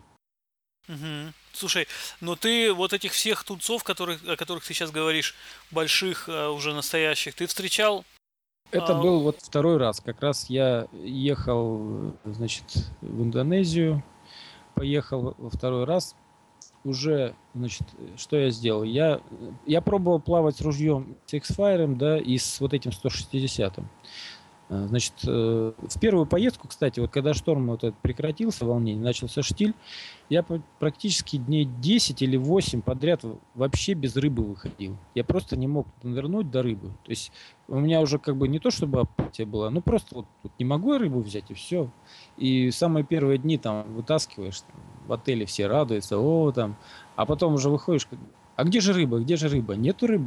Мгм. Слушай, но ты вот этих всех тунцов, которых, о которых ты сейчас говоришь, больших, а, уже настоящих, ты встречал? Это а, был вот второй раз. Как раз я ехал, значит, в Индонезию, поехал во второй раз. Уже, значит, что я сделал? Я, я пробовал плавать с ружьем с X-Fire, да, и с вот этим сто шестидесятым. А, Значит, э, в первую поездку, кстати, вот когда шторм вот этот прекратился, волнение, начался штиль, я по- практически дней десять или восемь подряд в- вообще без рыбы выходил. Я просто не мог нырнуть до рыбы. То есть у меня уже как бы не то чтобы апатия была, ну просто вот, вот не могу я рыбу взять и все. И самые первые дни там вытаскиваешь, там, в отеле все радуются, о, там, а потом уже выходишь, как, а где же рыба, где же рыба? Нету рыбы.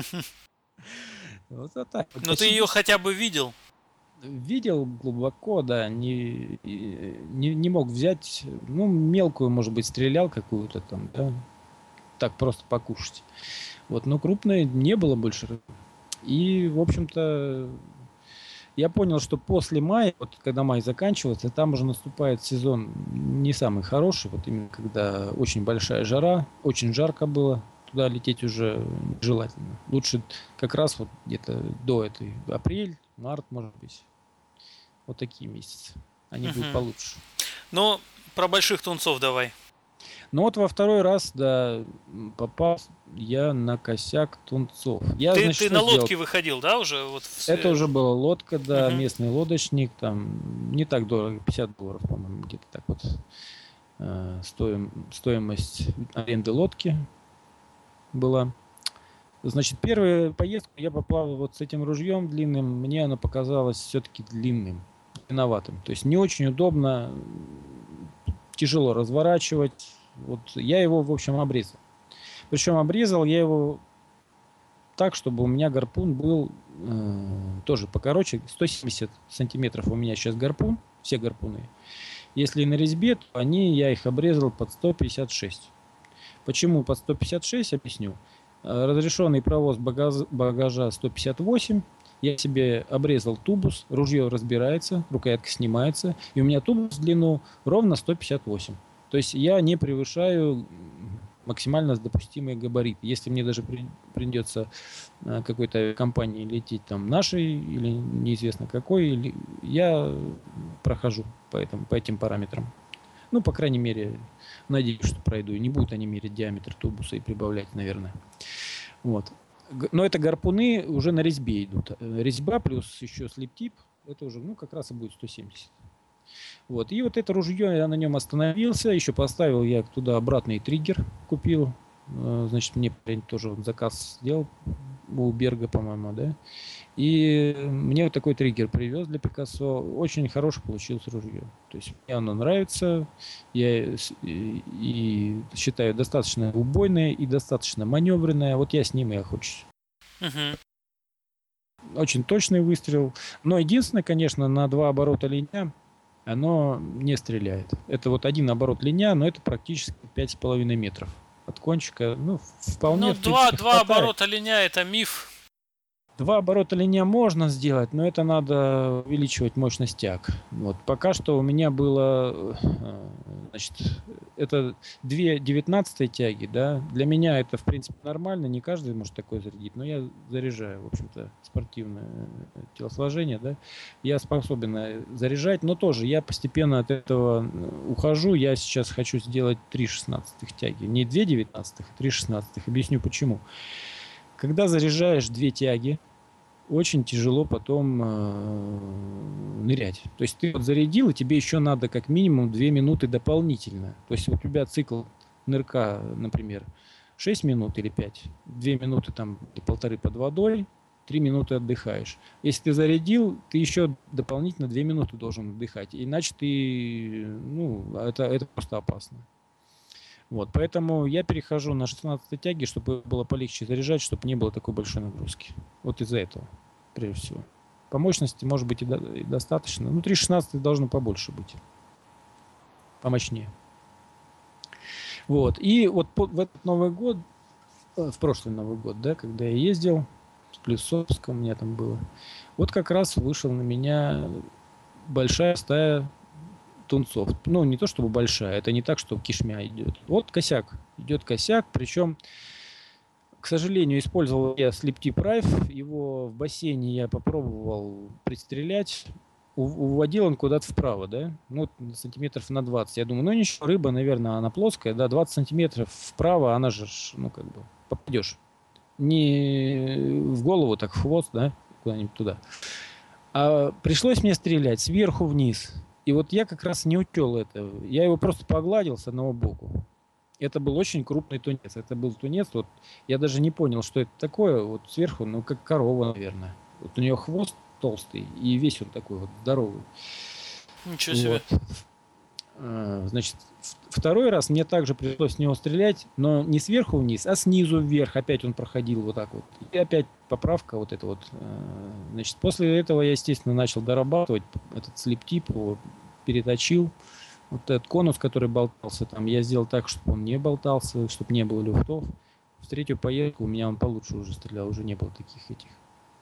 Вот а так вот Но ты ее посидишь. хотя бы видел? Видел глубоко, да, не, и- не, не мог взять, ну, мелкую, может быть, стрелял какую-то там, да, так просто покушать. Вот, но крупной не было больше рыбы. И, в общем-то, я понял, что после мая, вот когда май заканчивается, там уже наступает сезон не самый хороший, вот именно когда очень большая жара, очень жарко было, туда лететь уже желательно. Лучше как раз вот где-то до этой, апрель, март, может быть. Вот такие месяцы. Они будут Мгм. получше. Ну, про больших тунцов давай. Но вот во второй раз, да, м, попал я на косяк тунцов. Я, Ты, значит, ты что на сделал? лодке выходил, да, уже? Вот в с- Это э, уже была лодка, да, мгм. местный лодочник, там не так дорого, пятьдесят долларов, по-моему, где-то так вот. э, стоим- стоимость аренды лодки была. Значит, первую поездку я поплавал вот с этим ружьем длинным, мне оно показалось все-таки длинным, длинноватым. То есть не очень удобно, тяжело разворачивать. Вот я его, в общем, обрезал. Причем обрезал я его так, чтобы у меня гарпун был э, тоже покороче. сто семьдесят сантиметров у меня сейчас гарпун, все гарпуны. Если на резьбе, то они, я их обрезал под сто пятьдесят шесть. Почему под сто пятьдесят шесть, объясню. Э, Разрешенный провоз багаж- багажа сто пятьдесят восемь. Я себе обрезал тубус, ружье разбирается, рукоятка снимается, и у меня тубус в длину ровно сто пятьдесят восемь. То есть я не превышаю максимально допустимые габариты. Если мне даже при, придется э, какой-то компании лететь там нашей или неизвестно какой, или, я прохожу по, этому, по этим параметрам. Ну, по крайней мере, надеюсь, что пройду. И не будут они мерить диаметр тубуса и прибавлять, наверное. Вот. Но это гарпуны уже на резьбе идут. Э, Резьба плюс еще слип-тип, это уже, ну, как раз и будет сто семьдесят. Вот. И вот это ружье, я на нем остановился. Еще поставил я туда обратный триггер, купил Э, Значит, мне парень тоже вот заказ сделал у Берга, по-моему, да. И мне вот такой триггер привез для Пикассо. Очень хороший получилось ружье. То есть мне оно нравится. Я с- и, и считаю достаточно убойное и достаточно маневренное. Вот я с ним и охочусь. Мгм. Очень точный выстрел. Но единственное, конечно, на два оборота линя оно не стреляет. Это вот один оборот линя, но это практически пять с половиной метров от кончика. Ну, Ну, вполне, в два, принципе, два хватает. оборота линя это миф. Два оборота линия можно сделать, но это надо увеличивать мощность тяг. Вот. Пока что у меня было, э, значит, это две девятнадцатые тяги, да. Для меня это, в принципе, нормально, не каждый может такое зарядить, но я заряжаю, в общем-то, спортивное э, телосложение, да. Я способен э, заряжать, но тоже я постепенно от этого э, ухожу. Я сейчас хочу сделать три шестнадцатых тяги, не две девятнадцатых, а три шестнадцатых. Объясню почему. Когда заряжаешь две тяги, очень тяжело потом э, нырять. То есть ты вот зарядил, и тебе еще надо как минимум две минуты дополнительно. То есть у тебя цикл нырка, например, шесть минут или пять, две минуты там и полторы под водой, три минуты отдыхаешь. Если ты зарядил, ты еще дополнительно две минуты должен отдыхать. Иначе ты, ну, это, это просто опасно. Вот, поэтому я перехожу на шестнадцатой тяги, чтобы было полегче заряжать, чтобы не было такой большой нагрузки. Вот из-за этого, прежде всего. По мощности может быть и, до- и достаточно. Ну, три шестнадцать должно побольше быть, помощнее. Вот, и вот по- в этот Новый год, э, в прошлый Новый год, да, когда я ездил, в Плесовском у меня там было, вот как раз вышел на меня большая стая тунцов. Ну, не то чтобы большая, это не так, что кишмя идет. Вот косяк. Идет косяк, причем, к сожалению, использовал я Sleep Rifle. Его в бассейне я попробовал пристрелять. У- Уводил он куда-то вправо, да? Ну, вот сантиметров на двадцать. Я думаю, ну ничего, рыба, наверное, она плоская, да, двадцать сантиметров вправо, она же, ж, ну, как бы, попадешь. Не в голову, так в хвост, да, куда-нибудь туда. А пришлось мне стрелять сверху вниз. И вот я как раз не учел это. Я его просто погладил с одного боку. Это был очень крупный тунец. Это был тунец, вот я даже не понял, что это такое. Вот сверху, ну, как корова, наверное. Вот у нее хвост толстый, и весь он такой вот здоровый. Ничего себе. Вот. А, Значит, в- второй раз мне также пришлось с него стрелять, но не сверху вниз, а снизу вверх. Опять он проходил вот так вот. И опять поправка вот эта вот. э, Значит, после этого я, естественно, начал дорабатывать этот слип-тип, его переточил. Вот этот конус, который болтался там, я сделал так, чтобы он не болтался, чтобы не было люфтов. В третью поездку у меня он получше уже стрелял, уже не было таких этих.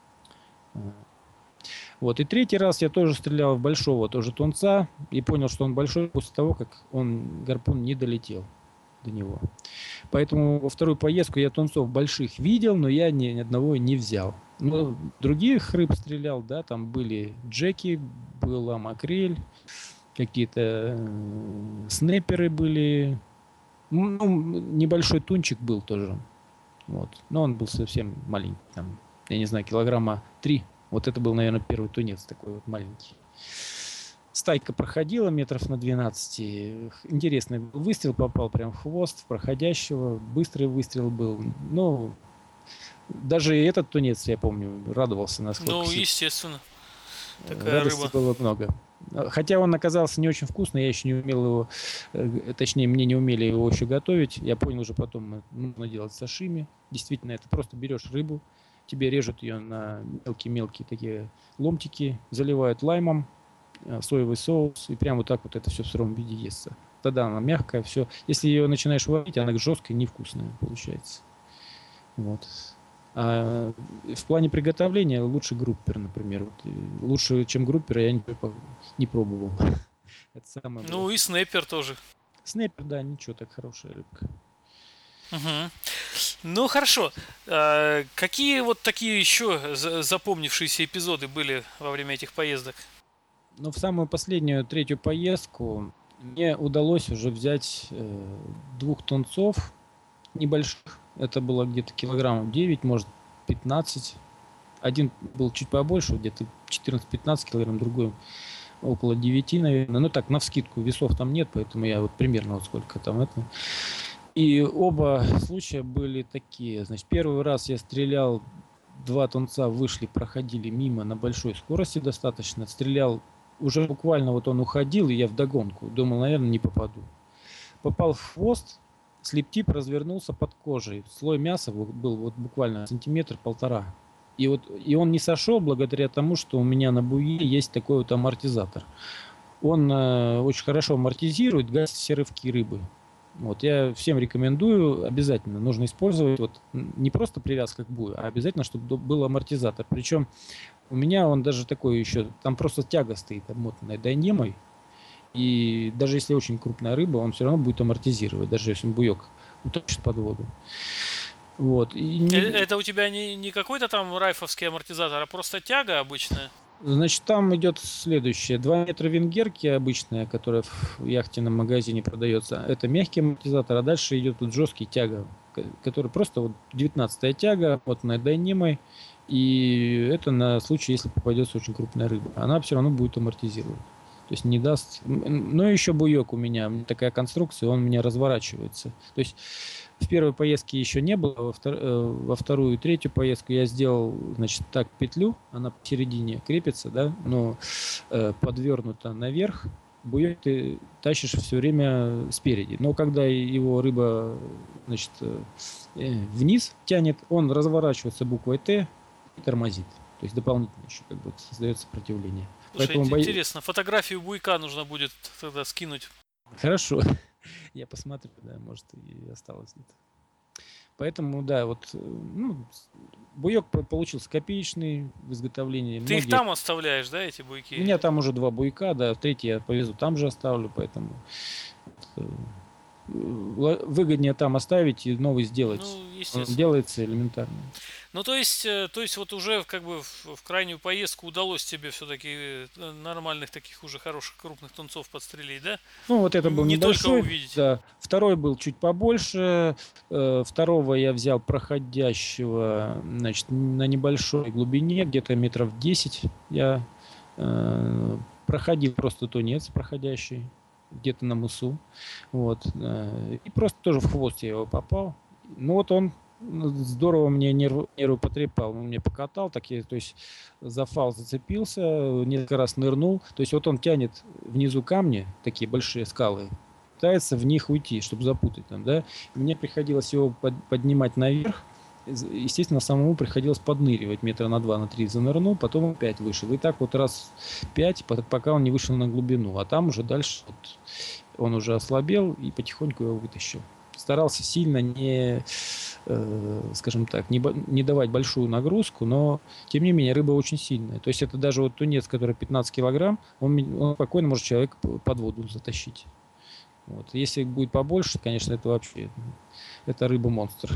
э, Вот. И третий раз я тоже стрелял в большого тоже тунца и понял, что он большой после того, как он гарпун не долетел до него. Поэтому во вторую поездку я тунцов больших видел, но я ни, ни одного не взял. Но других рыб стрелял, да, там были джеки, была макрель, какие-то э, снайперы были. Ну, небольшой тунчик был тоже. Вот. Но он был совсем маленький. Там, я не знаю, килограмма три. Вот это был, наверное, первый тунец такой вот маленький. Стайка проходила метров на двенадцать. Интересный был выстрел, попал прям в хвост проходящего. Быстрый выстрел был. Ну, даже этот тунец, я помню, радовался, насколько Ну, сильно. естественно, такая Радости рыба. было много. Хотя он оказался не очень вкусный, я еще не умел его, э, точнее, мне не умели его еще готовить. Я понял уже потом, э, нужно делать сашими. Действительно, это просто берешь рыбу, тебе режут ее на мелкие-мелкие такие ломтики, заливают лаймом, э, соевый соус, и прям вот так вот это все в сыром виде естся. Тогда она мягкая, все. Если ее начинаешь варить, она жесткая, невкусная получается. Вот. А в плане приготовления лучше группер, например. Вот, э, лучше, чем группер, я не, не пробовал. Это самое было Ну и вкусное. снайпер тоже. Снайпер, да, ничего, так хорошая рыбка. Мгм. Ну хорошо. А, какие вот такие еще за- запомнившиеся эпизоды были во время этих поездок? Но в самую последнюю, третью поездку мне удалось уже взять э, двух тунцов небольших. Это было где-то килограммов девять, может пятнадцать. Один был чуть побольше, где-то четырнадцать-пятнадцать килограмм, другой около девяти, наверное. Ну так, навскидку, весов там нет, поэтому я вот примерно вот сколько там это. И оба случая были такие. Значит, первый раз я стрелял, два тунца вышли, проходили мимо на большой скорости достаточно. Стрелял, уже буквально вот он уходил, и я вдогонку. Думал, наверное, не попаду. Попал в хвост, слип-тип развернулся под кожей. Слой мяса был вот буквально сантиметр-полтора. И, вот, и он не сошел благодаря тому, что у меня на буе есть такой вот амортизатор. Он э, очень хорошо амортизирует, гасит все рывки рыбы. Вот, я всем рекомендую, обязательно нужно использовать вот, не просто привязка к бую, а обязательно, чтобы был амортизатор. Причем у меня он даже такой еще, там просто тяга стоит обмотанная дайнемой. И даже если очень крупная рыба, он все равно будет амортизировать, даже если буек утопчет под воду. Вот. И не... Это у тебя не, не какой-то там райфовский амортизатор, а просто тяга обычная? Значит, там идет следующее. два метра венгерки обычная, которая в яхтенном магазине продается. Это мягкий амортизатор, а дальше идет тут жесткий тяга, который просто вот девятнадцатая тяга, вот на дайнемой. И это на случай, если попадется очень крупная рыба. Она все равно будет амортизировать. То есть не даст... Но еще буек у меня, такая конструкция, он у меня разворачивается. То есть в первой поездке еще не было, во, втор... во вторую и третью поездку я сделал, значит, так петлю, она посередине крепится, да, но э, подвернута наверх, буек ты тащишь все время спереди. Но когда его рыба, значит, э, вниз тянет, он разворачивается буквой Т и тормозит. То есть дополнительно еще как бы создает сопротивление. Слушай, поэтому интересно, бо... фотографию буйка нужно будет тогда скинуть. Хорошо. Я посмотрю, да, может и осталось где-то. Поэтому, да, вот, ну, буек получился копеечный в изготовлении. Ты Многие... их там оставляешь, да, эти буйки? У меня там уже два буйка, да, третий я повезу, там же оставлю, поэтому выгоднее там оставить и новый сделать. Ну, он делается элементарно. Ну, то есть, то есть вот уже как бы в, в крайнюю поездку удалось тебе все-таки нормальных таких уже хороших крупных тунцов подстрелить, да? Ну, вот это был не небольшой, только увидеть. Да. Второй был чуть побольше. Второго я взял проходящего, значит, на небольшой глубине, где-то метров десять. Я э, проходил просто тунец проходящий, где-то на мысу. Вот. И просто тоже в хвост я его попал. Ну, вот он здорово мне нервы, нервы потрепал, он мне покатал, так я, то есть за фал зацепился, несколько раз нырнул, то есть вот он тянет внизу камни, такие большие скалы, пытается в них уйти, чтобы запутать там, да, и мне приходилось его под, поднимать наверх, естественно, самому приходилось подныривать метра на два, на три занырнул, потом опять вышел, и так вот раз пять, пока он не вышел на глубину, а там уже дальше вот, он уже ослабел и потихоньку его вытащил. Старался сильно не, э, скажем так, не, не давать большую нагрузку, но тем не менее рыба очень сильная. То есть это даже вот тунец, который пятнадцать килограмм, он, он спокойно может человека под воду затащить. Вот. Если будет побольше, конечно, это вообще это рыба-монстр.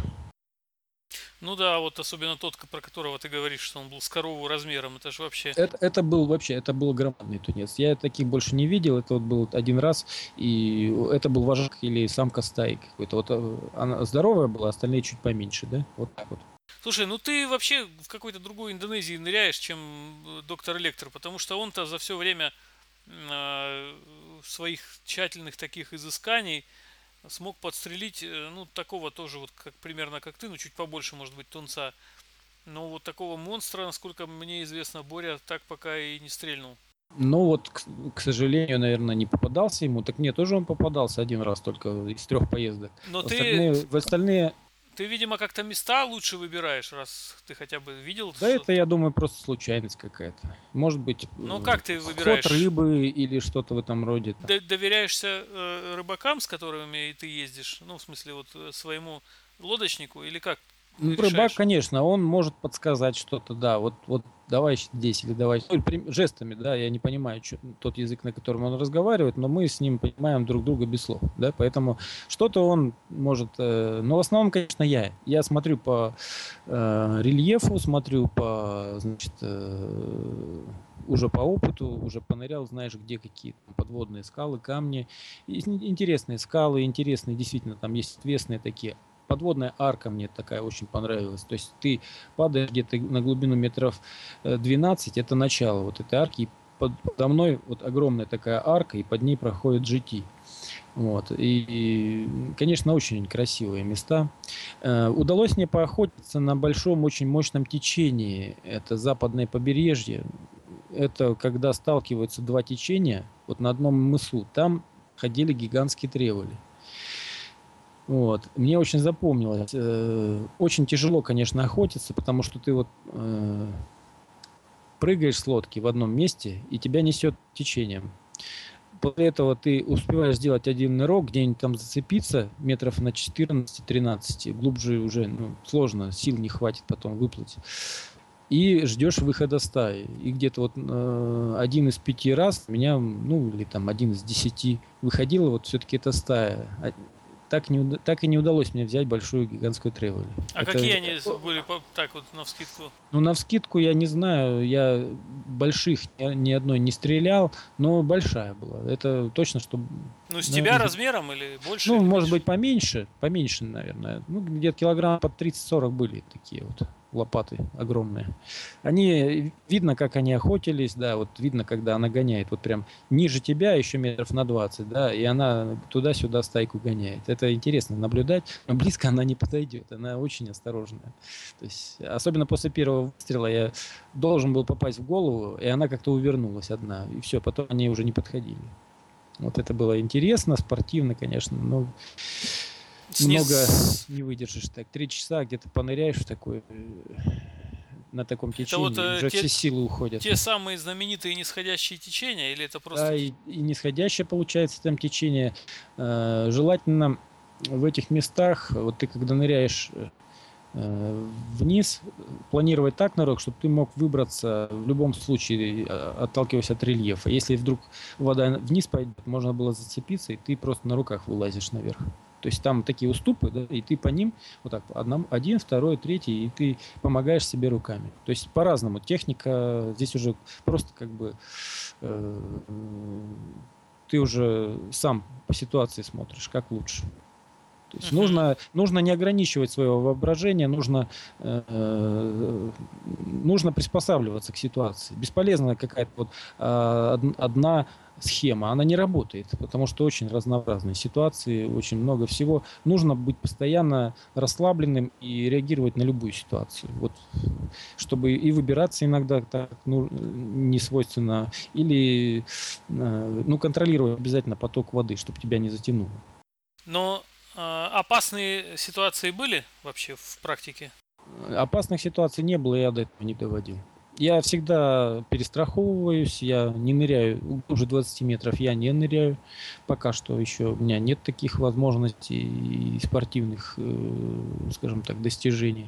Ну да, вот особенно тот, про которого ты говоришь, что он был с корову размером, это же вообще... Это, это был вообще, это был громадный тунец. Я таких больше не видел, это вот был один раз, и это был вожак или самка стаи какой-то. Вот она здоровая была, остальные чуть поменьше, да? Вот так вот. Слушай, ну ты вообще в какой-то другой Индонезии ныряешь, чем доктор Электро, потому что он-то за все время э, своих тщательных таких изысканий смог подстрелить, ну, такого тоже, вот как примерно как ты, ну, чуть побольше, может быть, тунца. Но вот такого монстра, насколько мне известно, Боря так пока и не стрельнул. Ну вот, к, к сожалению, наверное, не попадался ему. Так мне тоже он попадался один раз только из трех поездок. Но в ты... Остальные, в остальные... Ты, видимо, как-то места лучше выбираешь, раз ты хотя бы видел. Да, это, я думаю, просто случайность какая-то. Может быть, ну, как ты выбираешь? Ход рыбы или что-то в этом роде. Д- доверяешься э, рыбакам, с которыми ты ездишь? Ну, в смысле, вот своему лодочнику или как? Ну, рыбак, конечно, он может подсказать что-то, да, вот, вот давай здесь или давай, ну, жестами, да, я не понимаю что, тот язык, на котором он разговаривает, но мы с ним понимаем друг друга без слов, да, поэтому что-то он может, э, но в основном, конечно, я, я смотрю по э, рельефу, смотрю по, значит, э, уже по опыту, уже понырял, знаешь, где какие подводные скалы, камни, интересные скалы, интересные, действительно, там есть отвесные такие. Подводная арка мне такая очень понравилась. То есть ты падаешь где-то на глубину метров двенадцать, это начало вот этой арки. И под, подо мной вот огромная такая арка, и под ней проходит джи ти. Вот. И, и, конечно, очень красивые места. Э, удалось мне поохотиться на большом, очень мощном течении. Это западное побережье. Это когда сталкиваются два течения, вот на одном мысу, там ходили гигантские треволи. Вот. Мне очень запомнилось. Э, очень тяжело, конечно, охотиться, потому что ты вот э, прыгаешь с лодки в одном месте, и тебя несет течением. После этого ты успеваешь сделать один нырок, где-нибудь там зацепиться метров на четырнадцать-тринадцать. Глубже уже ну, сложно, сил не хватит потом выплыть. И ждешь выхода стаи. И где-то вот э, один из пяти раз меня, ну или там один из десяти, выходила вот все-таки эта стая. А Так, не, уда- так и не удалось мне взять большую гигантскую тревель. А Это, какие они были по- так вот навскидку? ну, навскидку я не знаю, я больших ни, ни одной не стрелял, но большая была. Это точно, что, Ну, с тебя наверное, размером или больше, ну, или может меньше? быть, поменьше, поменьше, наверное. Ну, где-то килограмм под тридцать-сорок были такие вот лопаты огромные. Они, видно, как они охотились, да, вот видно, когда она гоняет, вот прям ниже тебя еще метров на двадцать, да, и она туда-сюда стайку гоняет. Это интересно наблюдать, но близко она не подойдет, она очень осторожная. То есть, особенно после первого выстрела я должен был попасть в голову, и она как-то увернулась одна, и все, потом они уже не подходили. Вот это было интересно, спортивно, конечно, но много Сниз... не выдержишь так. Три часа где-то поныряешь в такой, э, на таком Это вот течении, э, уже те, все силы уходят. те самые знаменитые нисходящие течения, или это просто... Да, и, и нисходящее получается там течение. Э, желательно в этих местах, вот ты когда ныряешь э, вниз, планировать так нырок, чтобы ты мог выбраться в любом случае, э, отталкиваясь от рельефа. Если вдруг вода вниз пойдет, можно было зацепиться, и ты просто на руках вылазишь наверх. То есть там такие уступы, да, и ты по ним вот так одном, один, второй, третий, и ты помогаешь себе руками. То есть по-разному. Техника здесь уже просто как бы э, ты уже сам по ситуации смотришь, как лучше. То есть Мгм. нужно, нужно не ограничивать свое воображение, нужно, э, нужно приспосабливаться к ситуации. Бесполезна какая-то вот э, одна схема, она не работает, потому что очень разнообразные ситуации, очень много всего. Нужно быть постоянно расслабленным и реагировать на любую ситуацию. Вот, чтобы и выбираться иногда так ну, не свойственно, или э, ну, контролировать обязательно поток воды, чтобы тебя не затянуло. Но э, опасные ситуации были вообще в практике? Опасных ситуаций не было, я до этого не доводил. Я всегда перестраховываюсь, я не ныряю, уже двадцать метров я не ныряю. Пока что еще у меня нет таких возможностей и спортивных, э, скажем так, достижений.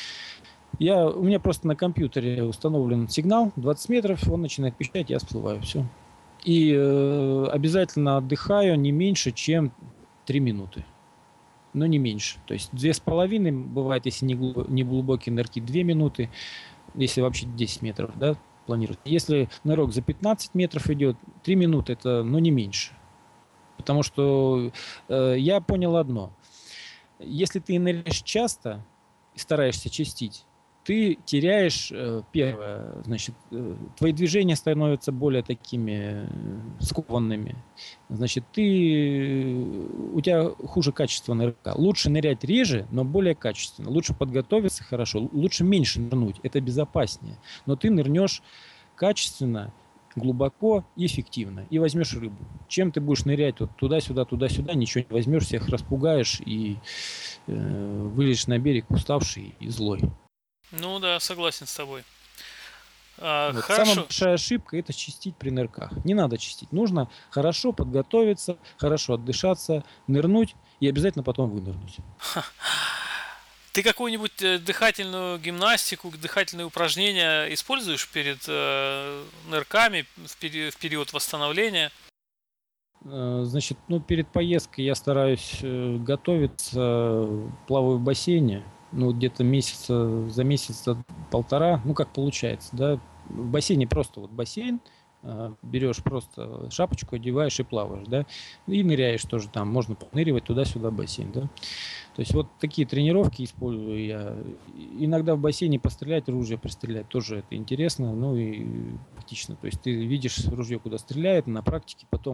Я, у меня просто на компьютере установлен сигнал, двадцать метров, он начинает пищать, я всплываю, все. И э, обязательно отдыхаю не меньше, чем три минуты. Но не меньше. То есть две с половиной, бывает, если не, глуб, не глубокие нырки, две минуты, если вообще десять метров, да, планируют. Если нырок за пятнадцать метров идет, три минуты, это, ну, не меньше. Потому что э, я понял одно. Если ты ныряешь часто и стараешься чистить, ты теряешь, э, первое, значит, э, твои движения становятся более такими э, скованными. Значит, ты, у тебя хуже качество нырка. Лучше нырять реже, но более качественно. Лучше подготовиться хорошо, лучше меньше нырнуть, это безопаснее. Но ты нырнешь качественно, глубоко и эффективно. И возьмешь рыбу. Чем ты будешь нырять вот туда-сюда, туда-сюда, ничего не возьмешь, всех распугаешь и э, вылезешь на берег уставший и злой. Ну да, согласен с тобой. А, Вот. Самая хорошо. большая ошибка – это чистить при нырках. Не надо чистить. Нужно хорошо подготовиться, хорошо отдышаться, нырнуть и обязательно потом вынырнуть. Ты какую-нибудь э, дыхательную гимнастику, дыхательные упражнения используешь перед э, нырками в, пери- в период восстановления? Э, Значит, ну, перед поездкой я стараюсь э, готовиться, плаваю в бассейне, ну, где-то месяца, за месяца полтора, ну, как получается, да. В бассейне просто вот бассейн, э, берешь просто шапочку, одеваешь и плаваешь, да, и ныряешь тоже там, можно поныривать туда-сюда бассейн, да. То есть вот такие тренировки использую я. Иногда в бассейне пострелять, ружье пристрелять тоже это интересно, ну и практично. То есть ты видишь ружье, куда стреляет, на практике потом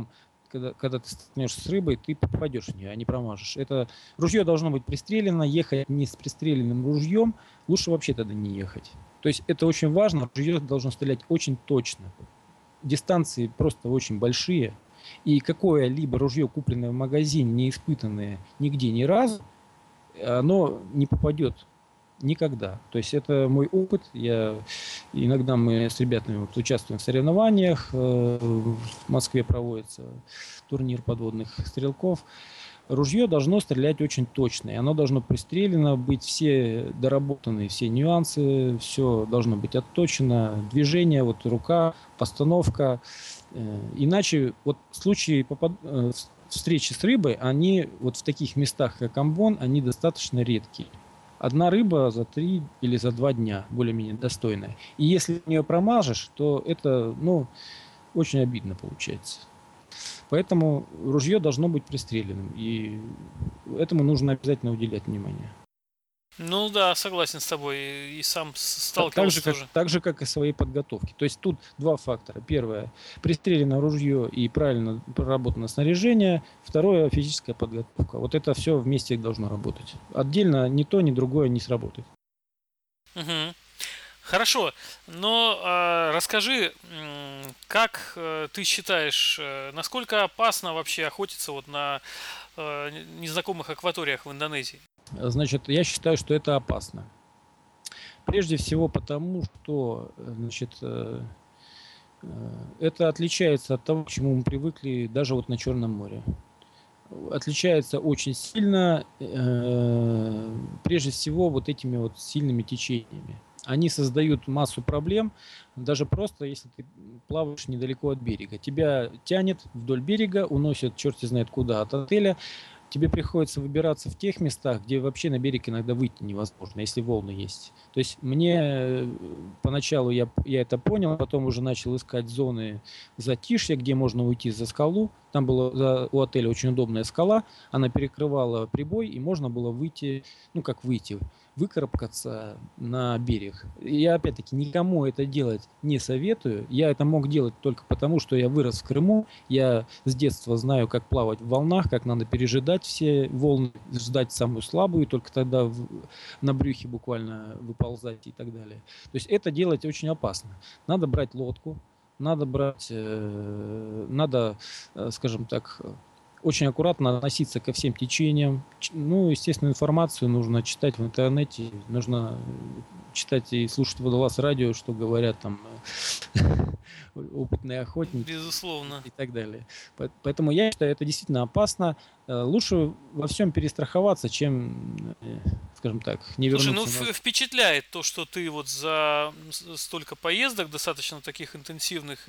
когда, когда ты столкнешься с рыбой, ты попадешь в нее, а не промажешь. Это ружье должно быть пристрелено, ехать не с пристреленным ружьем, лучше вообще тогда не ехать. То есть это очень важно, ружье должно стрелять очень точно. Дистанции просто очень большие, и какое-либо ружье, купленное в магазине, не испытанное нигде ни разу, оно не попадет никогда. То есть это мой опыт. Я, иногда мы с ребятами вот участвуем в соревнованиях. В Москве проводится турнир подводных стрелков. Ружье должно стрелять очень точно. И оно должно пристрелено быть, все доработаны, все нюансы, все должно быть отточено. Движение, вот рука, постановка. Иначе вот случаи попад... встречи с рыбой, они вот в таких местах, как Амбон, они достаточно редкие. Одна рыба за три или за два дня более-менее достойная. И если нее промажешь, то это, ну, очень обидно получается. Поэтому ружье должно быть пристреленным. И этому нужно обязательно уделять внимание. Ну да, согласен с тобой. И сам Так сталкивался же, как, тоже. так же, как и своей подготовки. То есть тут два фактора. Первое – пристрелено ружье и правильно проработано снаряжение. Второе – физическая подготовка. Вот это все вместе должно работать. Отдельно ни то, ни другое не сработает. Угу. Хорошо, но э, расскажи, как э, ты считаешь, э, насколько опасно вообще охотиться вот на э, незнакомых акваториях в Индонезии? Значит, я считаю, что это опасно. Прежде всего потому, что, значит, э, э, это отличается от того, к чему мы привыкли даже вот на Черном море. Отличается очень сильно, э, прежде всего, вот этими вот сильными течениями. Они создают массу проблем, даже просто если ты плаваешь недалеко от берега. Тебя тянет вдоль берега, уносит черти знает куда от отеля. Тебе приходится выбираться в тех местах, где вообще на берег иногда выйти невозможно, если волны есть. То есть мне поначалу я, я это понял, потом уже начал искать зоны затишья, где можно уйти за скалу. Там была за, у отеля очень удобная скала, она перекрывала прибой, и можно было выйти, ну как выйти, выкарабкаться на берег. Я опять-таки никому это делать не советую. Я это мог делать только потому, что я вырос в Крыму. Я с детства знаю, как плавать в волнах, как надо пережидать все волны, ждать самую слабую, только тогда в, на брюхе буквально выползать и так далее. То есть это делать очень опасно. Надо брать лодку, надо брать, э, надо, э, скажем так, очень аккуратно относиться ко всем течениям. Ну, естественно, информацию нужно читать в интернете, нужно читать и слушать водолаз радио, что говорят там опытные охотники. Безусловно. И так далее. Поэтому я считаю, это действительно опасно. Лучше во всем перестраховаться, чем, скажем так, не вернуться. Слушай, ну на... впечатляет то, что ты вот за столько поездок, достаточно таких интенсивных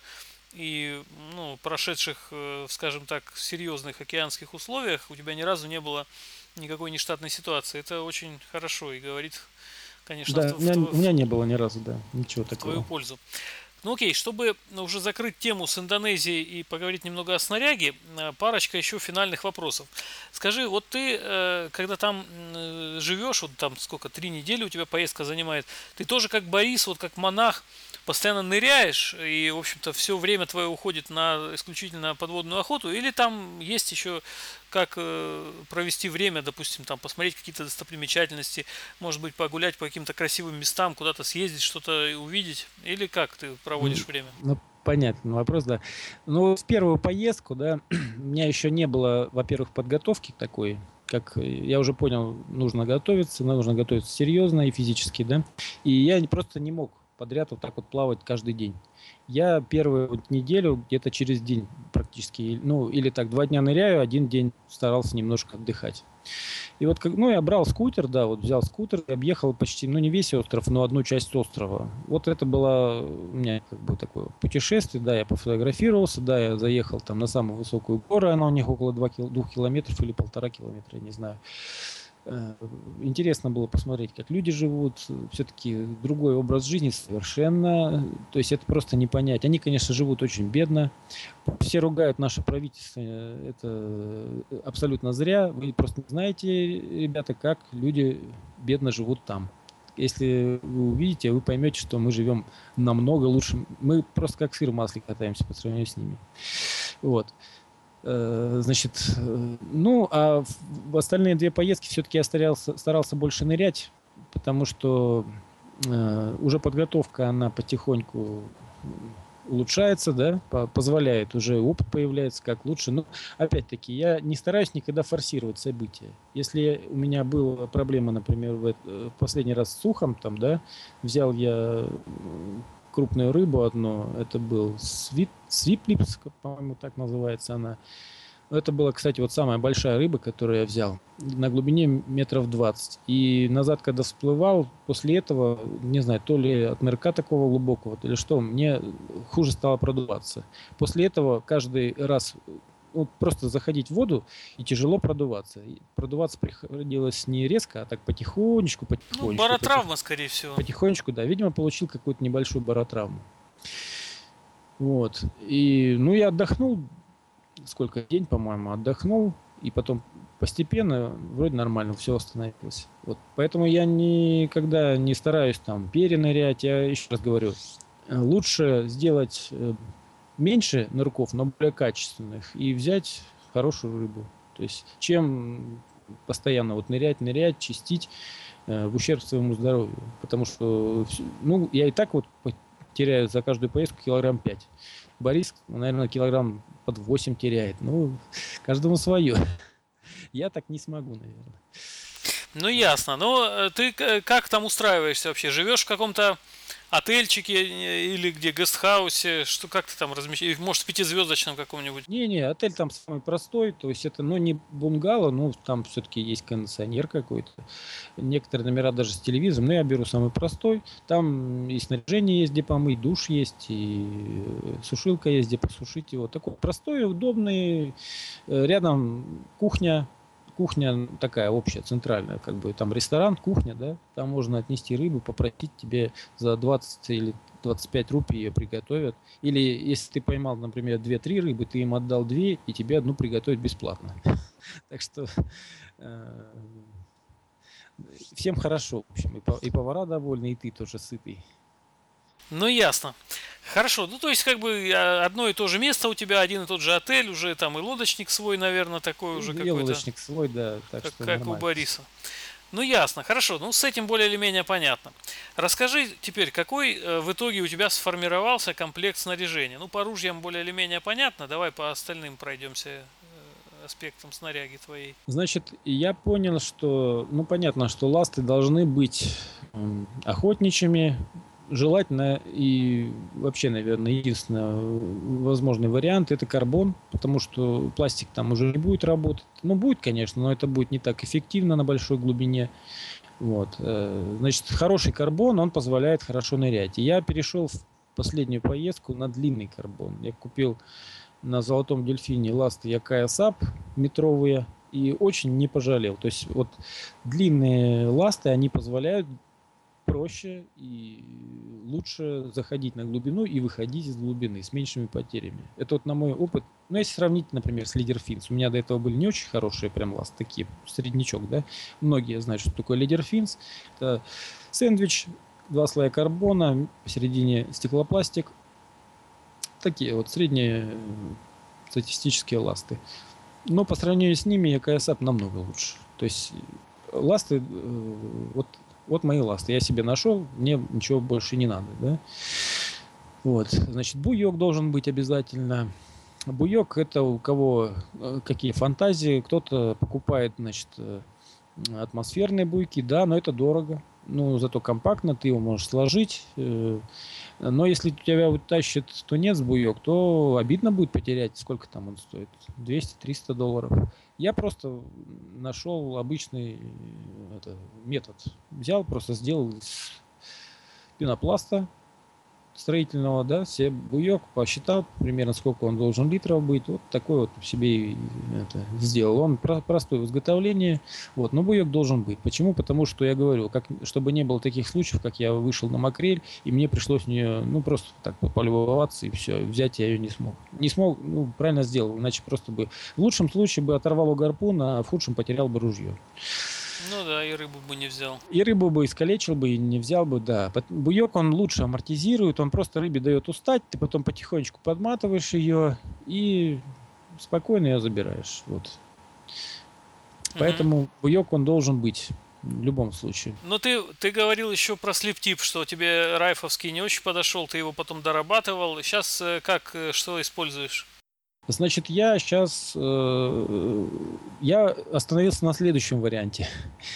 и ну, прошедших, скажем так, в серьезных океанских условиях, у тебя ни разу не было никакой нештатной ситуации. Это очень хорошо и говорит, конечно, да, в, у, меня, в, у меня не было ни разу, да, ничего в такого. твою пользу. Ну окей, чтобы уже закрыть тему с Индонезией и поговорить немного о снаряге, парочка еще финальных вопросов. Скажи, вот ты, когда там живешь, вот там сколько, три недели у тебя поездка занимает, ты тоже как Борис, вот как монах, постоянно ныряешь, и, в общем-то, все время твое уходит на исключительно подводную охоту, или там есть еще как провести время, допустим, там посмотреть какие-то достопримечательности, может быть, погулять по каким-то красивым местам, куда-то съездить, что-то увидеть, или как ты проводишь время? Ну, понятный вопрос, да. Ну, в первую поездку, да, у меня еще не было, во-первых, подготовки такой, как я уже понял, нужно готовиться, нужно готовиться серьезно и физически, да, и я просто не мог подряд вот так вот плавать каждый день. Я первую вот неделю где-то через день практически, ну или так, два дня ныряю, один день старался немножко отдыхать. И вот, ну, я брал скутер, да, вот взял скутер и объехал почти, ну, не весь остров, но одну часть острова. Вот это было у меня как бы такое путешествие, да, я пофотографировался, да, я заехал там на самую высокую гору, она у них около двух километров или полтора километра, я не знаю. Интересно было посмотреть, как люди живут, все-таки другой образ жизни совершенно, то есть это просто не понять. Они, конечно, живут очень бедно, все ругают наше правительство, это абсолютно зря, вы просто не знаете, ребята, как люди бедно живут там. Если вы увидите, вы поймете, что мы живем намного лучше, мы просто как сыр в масле катаемся по сравнению с ними. Вот. Э, Значит, э, ну, а в в остальные две поездки все-таки я старался, старался больше нырять, потому что э, уже подготовка, она потихоньку улучшается, да, по- позволяет, уже опыт появляется, как лучше. Но, опять-таки, я не стараюсь никогда форсировать события. Если у меня была проблема, например, в, эт- э, в последний раз с ухом, там, да, взял я м, крупную рыбу одну, это был свип, свиплипс, по-моему, так называется она. Это была, кстати, вот самая большая рыба, которую я взял, на глубине метров двадцать. И назад, когда всплывал, после этого, не знаю, то ли от нырка такого глубокого, то ли что, мне хуже стало продуваться. После этого каждый раз ну, просто заходить в воду и тяжело продуваться. И продуваться приходилось не резко, а так потихонечку, Ну, потихонечку, потих- баротравма, скорее всего. потихонечку, да. Видимо, получил какую-то небольшую баротравму. Вот. И, ну, я отдохнул сколько, день, по-моему, отдохнул, и потом постепенно вроде нормально все восстановилось. Вот. Поэтому я никогда не стараюсь там перенырять. Я еще раз говорю, э, лучше сделать э, меньше нырков, но более качественных, и взять хорошую рыбу. То есть чем постоянно вот нырять, нырять, чистить э, в ущерб своему здоровью. Потому что, ну, я и так вот теряю за каждую поездку килограмм пять. Борис, наверное, килограмм под восемь теряет. Ну, каждому свое. Я так не смогу, наверное. Ну, ясно. Но э, ты к- как там устраиваешься вообще? Живешь в каком-то отельчике э, или где гестхаусе? Что, как ты там размещаешь? Может, в пятизвездочном каком-нибудь? Не-не, отель там самый простой, то есть это, ну, не бунгало, ну, там все-таки есть кондиционер какой-то. Некоторые номера даже с телевизором, но я беру самый простой. Там и снаряжение есть, где помыть, душ есть, и э, сушилка есть, где посушить его. Такой простой, удобный. Э, Рядом кухня, кухня такая общая, центральная, как бы там ресторан, кухня, да, там можно отнести рыбу, попросить тебе за двадцать или двадцать пять рупий ее приготовят. Или если ты поймал, например, две-три рыбы, ты им отдал две, и тебе одну приготовят бесплатно. Так что э, всем хорошо, в общем, и, по- и повара довольны, и ты тоже сытый. Ну, ясно. Хорошо. Ну, то есть, как бы а, одно и то же место у тебя, один и тот же отель, уже там и лодочник свой, наверное, такой уже И какой-то, лодочник свой, да, так как, что как у нормально. Бориса. Ну, ясно, хорошо. Ну, с этим более или менее понятно. Расскажи теперь, какой э, в итоге у тебя сформировался комплект снаряжения? Ну, по ружьям более или менее понятно. Давай по остальным пройдемся э, аспектам снаряги твоей. Значит, я понял, что, ну, понятно, что ласты должны быть м, охотничьими, желательно и вообще, наверное, единственный возможный вариант это карбон, потому что пластик там уже не будет работать. Ну, будет, конечно, но это будет не так эффективно на большой глубине. Вот. э, Значит, хороший карбон, он позволяет хорошо нырять. И я перешел в последнюю поездку на длинный карбон. Я купил на Золотом Дельфине ласты Якая Сап метровые и очень не пожалел. То есть вот длинные ласты, они позволяют проще и лучше заходить на глубину и выходить из глубины с меньшими потерями. Это вот на мой опыт. Ну, если сравнить, например, с Leader Fins. У меня до этого были не очень хорошие прям ласты, такие, среднячок, да. Многие знают, что такое Leader Fins. Это сэндвич, два слоя карбона, посередине стеклопластик. Такие вот средние э, статистические ласты. Но по сравнению с ними Якаясап намного лучше. То есть э, ласты, э, вот, вот мои ласты. Я себе нашел, мне ничего больше не надо. Да? Вот. Значит, буек должен быть обязательно. Буек это у кого э, какие фантазии. Кто-то покупает, значит, э, атмосферные буйки, да, но это дорого. Ну, зато компактно, ты его можешь сложить. э, Но если у тебя утащит тунец буек, то обидно будет потерять. Сколько там он стоит? двести-триста долларов. Я просто нашел обычный э, это, метод. Взял, просто сделал из пенопласта строительного, да, себе буек, посчитал примерно сколько он должен литров быть, вот такой вот себе и это сделал. Он про- простой в изготовлении, вот, но буек должен быть. Почему? Потому что я говорю, как, чтобы не было таких случаев, как я вышел на макрель, и мне пришлось в нее, ну, просто так полюбоваться, и все, взять я ее не смог. Не смог, ну, правильно сделал, иначе просто бы, в лучшем случае бы оторвал у гарпун, а в худшем потерял бы ружье. Ну да, и рыбу бы не взял. И рыбу бы искалечил бы, и не взял бы, да. Буек, он лучше амортизирует, он просто рыбе дает устать, ты потом потихонечку подматываешь ее, и спокойно ее забираешь. Вот. Мгм. Поэтому буек он должен быть в любом случае. Ну, ты, ты говорил еще про слип-тип, что тебе райфовский не очень подошел, ты его потом дорабатывал. Сейчас как, э, что используешь? Значит, я сейчас э, я остановился на следующем варианте.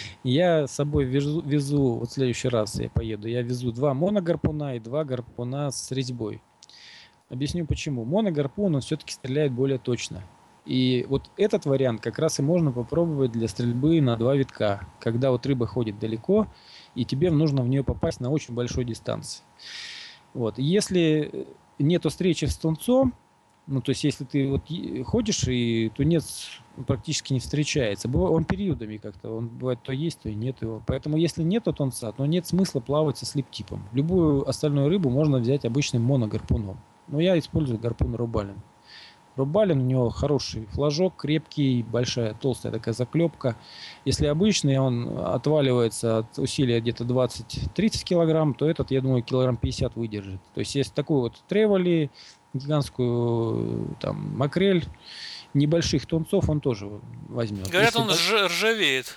Я с собой везу, везу, вот в следующий раз я поеду, я везу два моногарпуна и два гарпуна с резьбой. Объясню почему. Моногарпун, он все-таки стреляет более точно. И вот этот вариант как раз и можно попробовать для стрельбы на два витка, когда вот рыба ходит далеко, и тебе нужно в нее попасть на очень большой дистанции. Вот. Если нету встречи с тунцом, ну, то есть, если ты вот ходишь, и тунец практически не встречается. Он периодами как-то, он бывает то есть, то и нет его. Поэтому, если нету тунца, то нет смысла плавать со слип-типом. Любую остальную рыбу можно взять обычным моногарпуном. Но я использую гарпун Рубалин. Рубалин, у него хороший флажок, крепкий, большая, толстая такая заклепка. Если обычный, он отваливается от усилия где-то двадцать-тридцать килограмм, то этот, я думаю, килограмм пятьдесят выдержит. То есть, если такой вот треволи, гигантскую там макрель, небольших тунцов он тоже возьмет. Говорят, Если он больш- рж- ржавеет.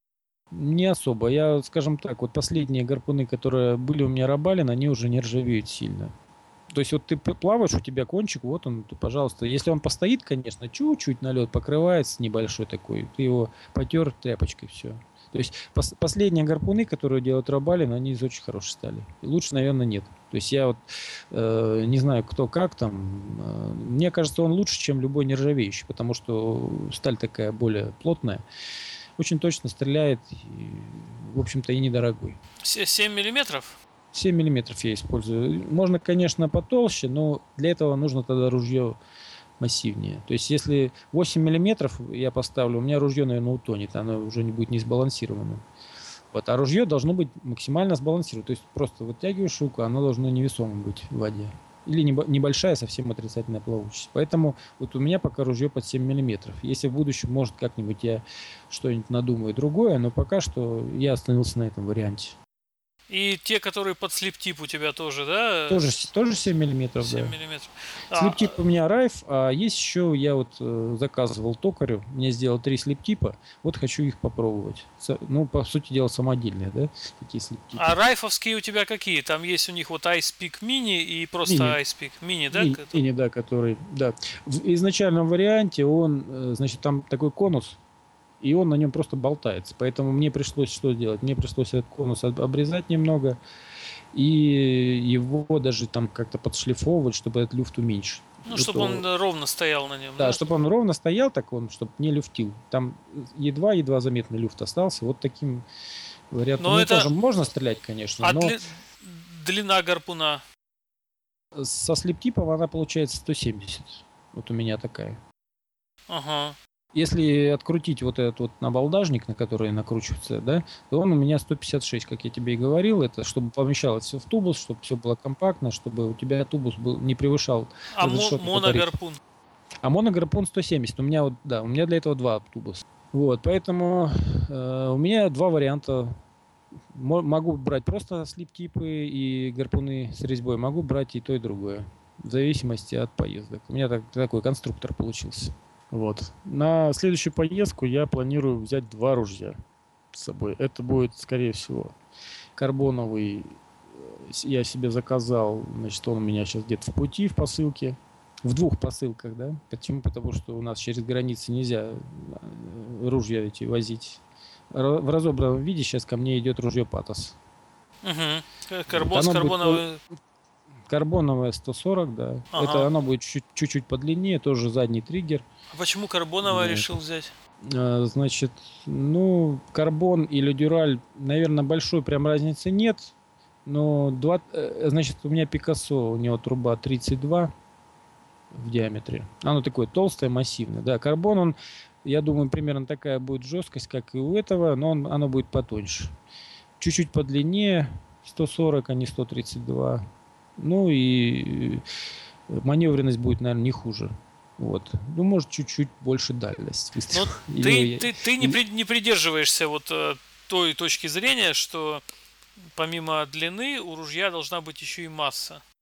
Не особо. Я, скажем так, вот последние гарпуны, которые были у меня Рубалин, они уже не ржавеют сильно. То есть вот ты плаваешь, у тебя кончик, вот он, то, пожалуйста. Если он постоит, конечно, чуть-чуть налет покрывается небольшой такой, ты его потер тряпочкой, все. То есть пос- последние гарпуны, которые делают Рубалин, они из очень хорошей стали. И лучше, наверное, нет. То есть я вот э, не знаю, кто как там. Э, мне кажется, он лучше, чем любой нержавеющий, потому что сталь такая более плотная, очень точно стреляет, и, в общем-то, и недорогой. Се- семь миллиметров? семь миллиметров я использую. Можно, конечно, потолще, но для этого нужно тогда ружье массивнее. То есть, если восемь миллиметров я поставлю, у меня ружье, наверное, утонет, оно уже не будет не сбалансированным. Вот, а ружье должно быть максимально сбалансировано. То есть, просто вытягиваешь руку, оно должно невесомым быть в воде. Или небольшая совсем отрицательная плавучесть. Поэтому вот у меня пока ружье под семь миллиметров. Если в будущем, может, как-нибудь я что-нибудь надумаю другое, но пока что я остановился на этом варианте. И те, которые под слип-тип у тебя тоже, да? Тоже, тоже семь миллиметров, семь да. миллиметров. А, Слип-тип у меня Райф, а есть еще, я вот э, заказывал токарю, мне сделал три слип-типа, вот хочу их попробовать. Со- ну, по сути дела, самодельные, да, такие слип-типы. а райфовские у тебя какие? Там есть у них вот Ice Peak Mini и Мини, просто Ice Peak Mini, да? мини, который- мини, да, который, да. В изначальном варианте он, э, значит, там такой конус, и он на нем просто болтается. Поэтому мне пришлось что делать? Мне пришлось этот конус об- обрезать немного, и его даже там как-то подшлифовывать, чтобы этот люфт уменьшить. Ну, чтобы Это- он ровно стоял на нем, Да, да? чтобы он ровно стоял, так он, чтобы не люфтил. Там едва-едва заметный люфт остался. Вот таким вариантом. Но Ну, это... тоже можно стрелять, конечно, А но дли- длина гарпуна? со слип-типом она получается сто семьдесят. Вот у меня такая. Ага. Если открутить вот этот вот набалдажник, на который накручивается, да, то он у меня сто пятьдесят шесть, как я тебе и говорил. Это чтобы помещалось все в тубус, чтобы все было компактно, чтобы у тебя тубус был, не превышал А мо- разрешенный габарит. моногарпун? А моногарпун сто семьдесят. У меня вот, да, у меня для этого два тубуса. Вот, поэтому э, у меня два варианта. Мо- могу брать просто слип-типы и гарпуны с резьбой, могу брать и то, и другое. В зависимости от поездок. У меня так, такой конструктор получился. Вот. На следующую поездку я планирую взять два ружья с собой. Это будет, скорее всего, карбоновый. э, Я себе заказал, значит, он у меня сейчас где-то в пути, в посылке. В двух посылках, да? Почему? Потому что у нас через границы нельзя э, ружья эти возить. Ра- В разобранном виде сейчас ко мне идет ружье Патос. Угу. Вот, Карбон с оно будет пол- карбоновой... карбоновое сто сорок, да. Это Ага. оно будет чуть- чуть-чуть подлиннее, тоже задний триггер. А почему карбоновое Вот. решил взять? А, Значит, ну, карбон или дюраль, наверное, большой прям разницы нет. Но два, э, значит, у меня Пикассо, у него труба тридцать два в диаметре. Оно такое толстое, массивное. Да, карбон, он, я думаю, примерно такая будет жесткость, как и у этого, но он, оно будет потоньше. Чуть-чуть подлиннее, сто сорок, а не сто тридцать два. Ну и маневренность будет, наверное, не хуже. Вот. Ну, может, чуть-чуть больше дальность Но выстрела. ты, Или- ты, ты не, при- не придерживаешься вот э, той точки зрения, что помимо длины у ружья должна быть еще и масса.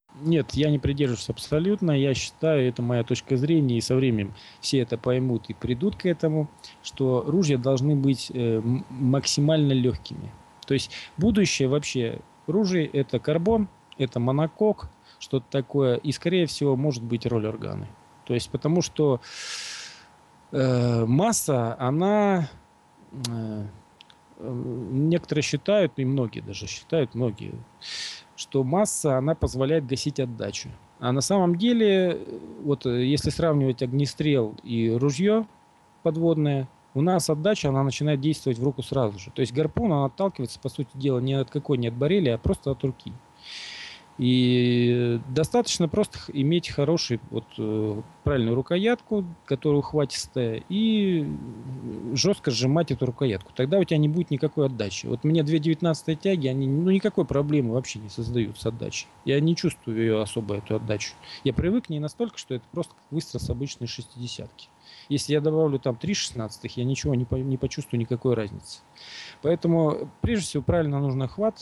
Нет, я не придерживаюсь абсолютно. Я считаю, это моя точка зрения, и со временем все это поймут и придут к этому, что ружья должны быть э, максимально легкими. То есть будущее вообще ружей — это карбон, это монокок, что-то такое, и, скорее всего, может быть роллерганы. То есть потому что э, масса, она... Э, некоторые считают, и многие даже считают, многие, что масса, она позволяет гасить отдачу. А на самом деле, вот если сравнивать огнестрел и ружье подводное, у нас отдача, она начинает действовать в руку сразу же. То есть гарпун, он отталкивается, по сути дела, не от какой, не от барреля, а просто от руки. И достаточно просто иметь хорошую, вот, правильную рукоятку, которая ухватистая, и жестко сжимать эту рукоятку. Тогда у тебя не будет никакой отдачи. Вот мне две девятнадцатые тяги, они ну, никакой проблемы вообще не создают с отдачей. Я не чувствую ее особо, эту отдачу. Я привык к ней настолько, что это просто как выстрел с обычной шестидесятки. Если я добавлю там три шестнадцатых, я ничего не, по, не почувствую никакой разницы. Поэтому, прежде всего, правильно нужно хват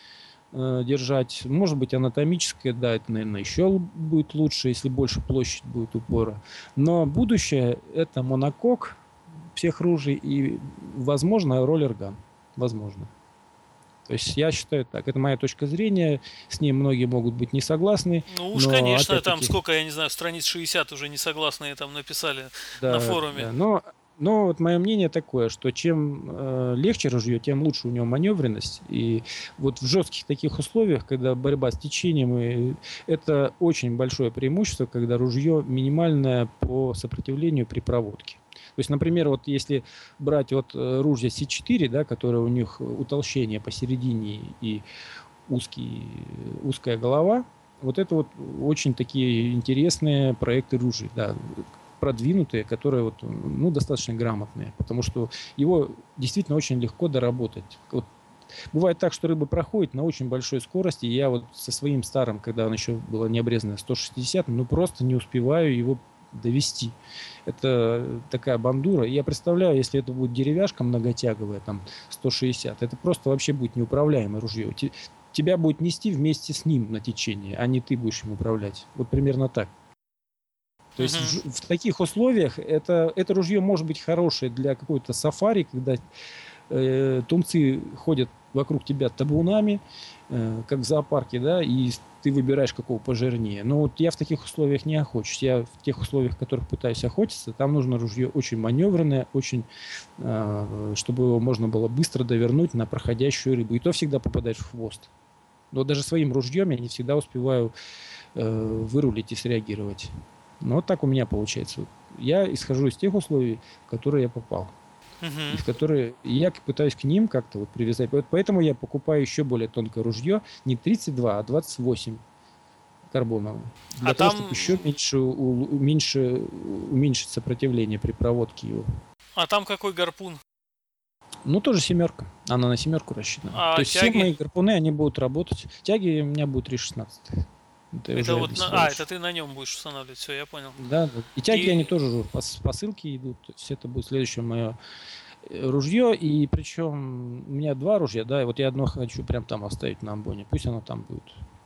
держать. Может быть, анатомическое, да, это, наверное, еще будет лучше, если больше площадь будет упора. Но будущее — это монокок всех ружей и, возможно, роллерган. Возможно. То есть я считаю так. Это моя точка зрения. С ней многие могут быть не согласны. Ну уж, конечно, там сколько, я не знаю, страниц шестьдесят уже несогласные там написали да, на форуме. Да, но... Но вот мое мнение такое, что чем э, легче ружье, тем лучше у него маневренность. И вот в жестких таких условиях, когда борьба с течением, и это очень большое преимущество, когда ружье минимальное по сопротивлению при проводке. То есть, например, вот если брать вот ружья Си четыре, да, которое у них утолщение посередине и узкий, узкая голова, вот это вот очень такие интересные проекты ружей, да, продвинутые, которые вот, ну, достаточно грамотные, потому что его действительно очень легко доработать. Вот бывает так, что рыба проходит на очень большой скорости, и я вот со своим старым, когда он еще было не обрезанное, сто шестьдесят, ну просто не успеваю его довести. Это такая бандура. И я представляю, если это будет деревяшка многотяговая, там сто шестьдесят, это просто вообще будет неуправляемое ружье. Тебя будет нести вместе с ним на течение, а не ты будешь им управлять. Вот примерно так. То есть uh-huh. в, в таких условиях это, это ружье может быть хорошее для какой-то сафари, когда э, тумцы ходят вокруг тебя табунами, э, как в зоопарке, да, и ты выбираешь, какого пожирнее. Но вот я в таких условиях не охочусь. Я в тех условиях, в которых пытаюсь охотиться, там нужно ружье очень маневренное, очень, э, чтобы его можно было быстро довернуть на проходящую рыбу. И то всегда попадаешь в хвост. Но даже своим ружьем я не всегда успеваю э, вырулить и среагировать. Ну, вот так у меня получается. Я исхожу из тех условий, в которые я попал. Uh-huh. И в которые я пытаюсь к ним как-то вот привязать. Поэтому я покупаю еще более тонкое ружье. Не тридцать два, а двадцать восемь карбоновое. Для а того, там... чтобы еще меньше, меньше уменьшить сопротивление при проводке его. А там какой гарпун? Ну, тоже семерка. Она на семерку рассчитана. А То есть тяги? все мои гарпуны, они будут работать. Тяги у меня будут три шестнадцать. Это, это вот на... А, это ты на нем будешь устанавливать, все, я понял. Да, да. И тяги и... они тоже по посылке идут. То есть это будет следующее мое ружье. И причем у меня два ружья, да, и вот я одно хочу прям там оставить на амбоне. Пусть оно там будет.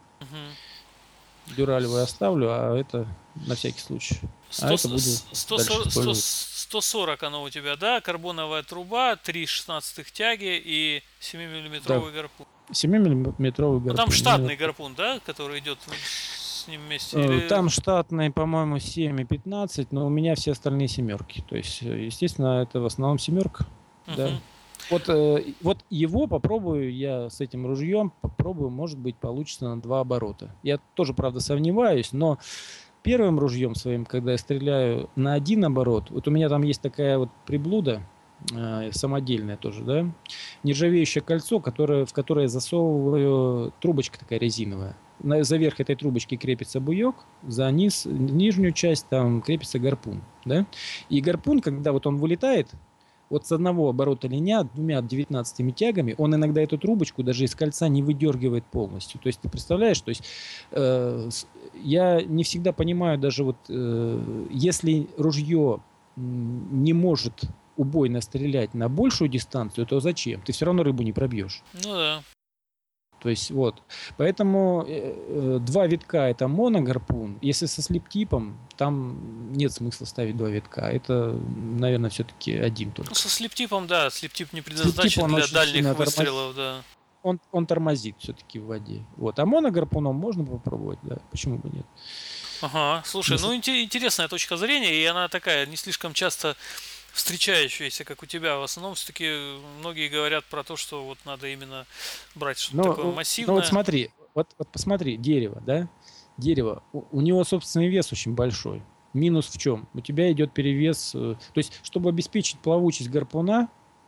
Угу. Дюралевое оставлю, а это на всякий случай. сто, а это буду сто сорок, сто, сто сорок оно у тебя, да? Карбоновая труба, три шестнадцатых тяги и семимиллиметровый да. гарпун. семимиллиметровый гарпун. Ну, там штатный гарпун, да, который идет с ним вместе? Или... Там штатный, по-моему, семь и пятнадцать, но у меня все остальные семерки. То есть, естественно, это в основном семерка. Uh-huh. Да. Вот, вот его попробую я с этим ружьем, попробую, может быть, получится на два оборота. Я тоже, правда, сомневаюсь, но первым ружьем своим, когда я стреляю на один оборот, вот у меня там есть такая вот приблуда, самодельное тоже, да, нержавеющее кольцо, которое, в которое я засовываю трубочка такая резиновая. На, за верх этой трубочки крепится буек, за низ, нижнюю часть там крепится гарпун, да. И гарпун, когда вот он вылетает, вот с одного оборота линя двумя девятнадцатыми тягами, он иногда эту трубочку даже из кольца не выдергивает полностью. То есть ты представляешь, то есть э, я не всегда понимаю даже вот, э, если ружье не может убойно стрелять на большую дистанцию, то зачем? Ты все равно рыбу не пробьешь. Ну да. То есть вот. Поэтому э, э, два витка это моногарпун. Если со слип-типом, там нет смысла ставить два витка. Это, наверное, все-таки один Ну, только. со слип-типом, да, слип-тип не Слип-тип предназначен он для очень сильно дальних тормозит. выстрелов, да. Он, он тормозит все-таки в воде. Вот. А моногарпуном можно попробовать, да. Почему бы нет? Ага, слушай, Если- ну инте- интересная точка зрения, и она такая не слишком часто встречающаяся, как у тебя. В основном все-таки многие говорят про то, что вот надо именно брать что-то Ну, такое ну ну вот массивное. смотри, вот, вот посмотри, дерево, да? Дерево, у, у него собственный вес очень большой. Минус в чем? У тебя идет перевес. э, То есть, чтобы обеспечить плавучесть гарпуна,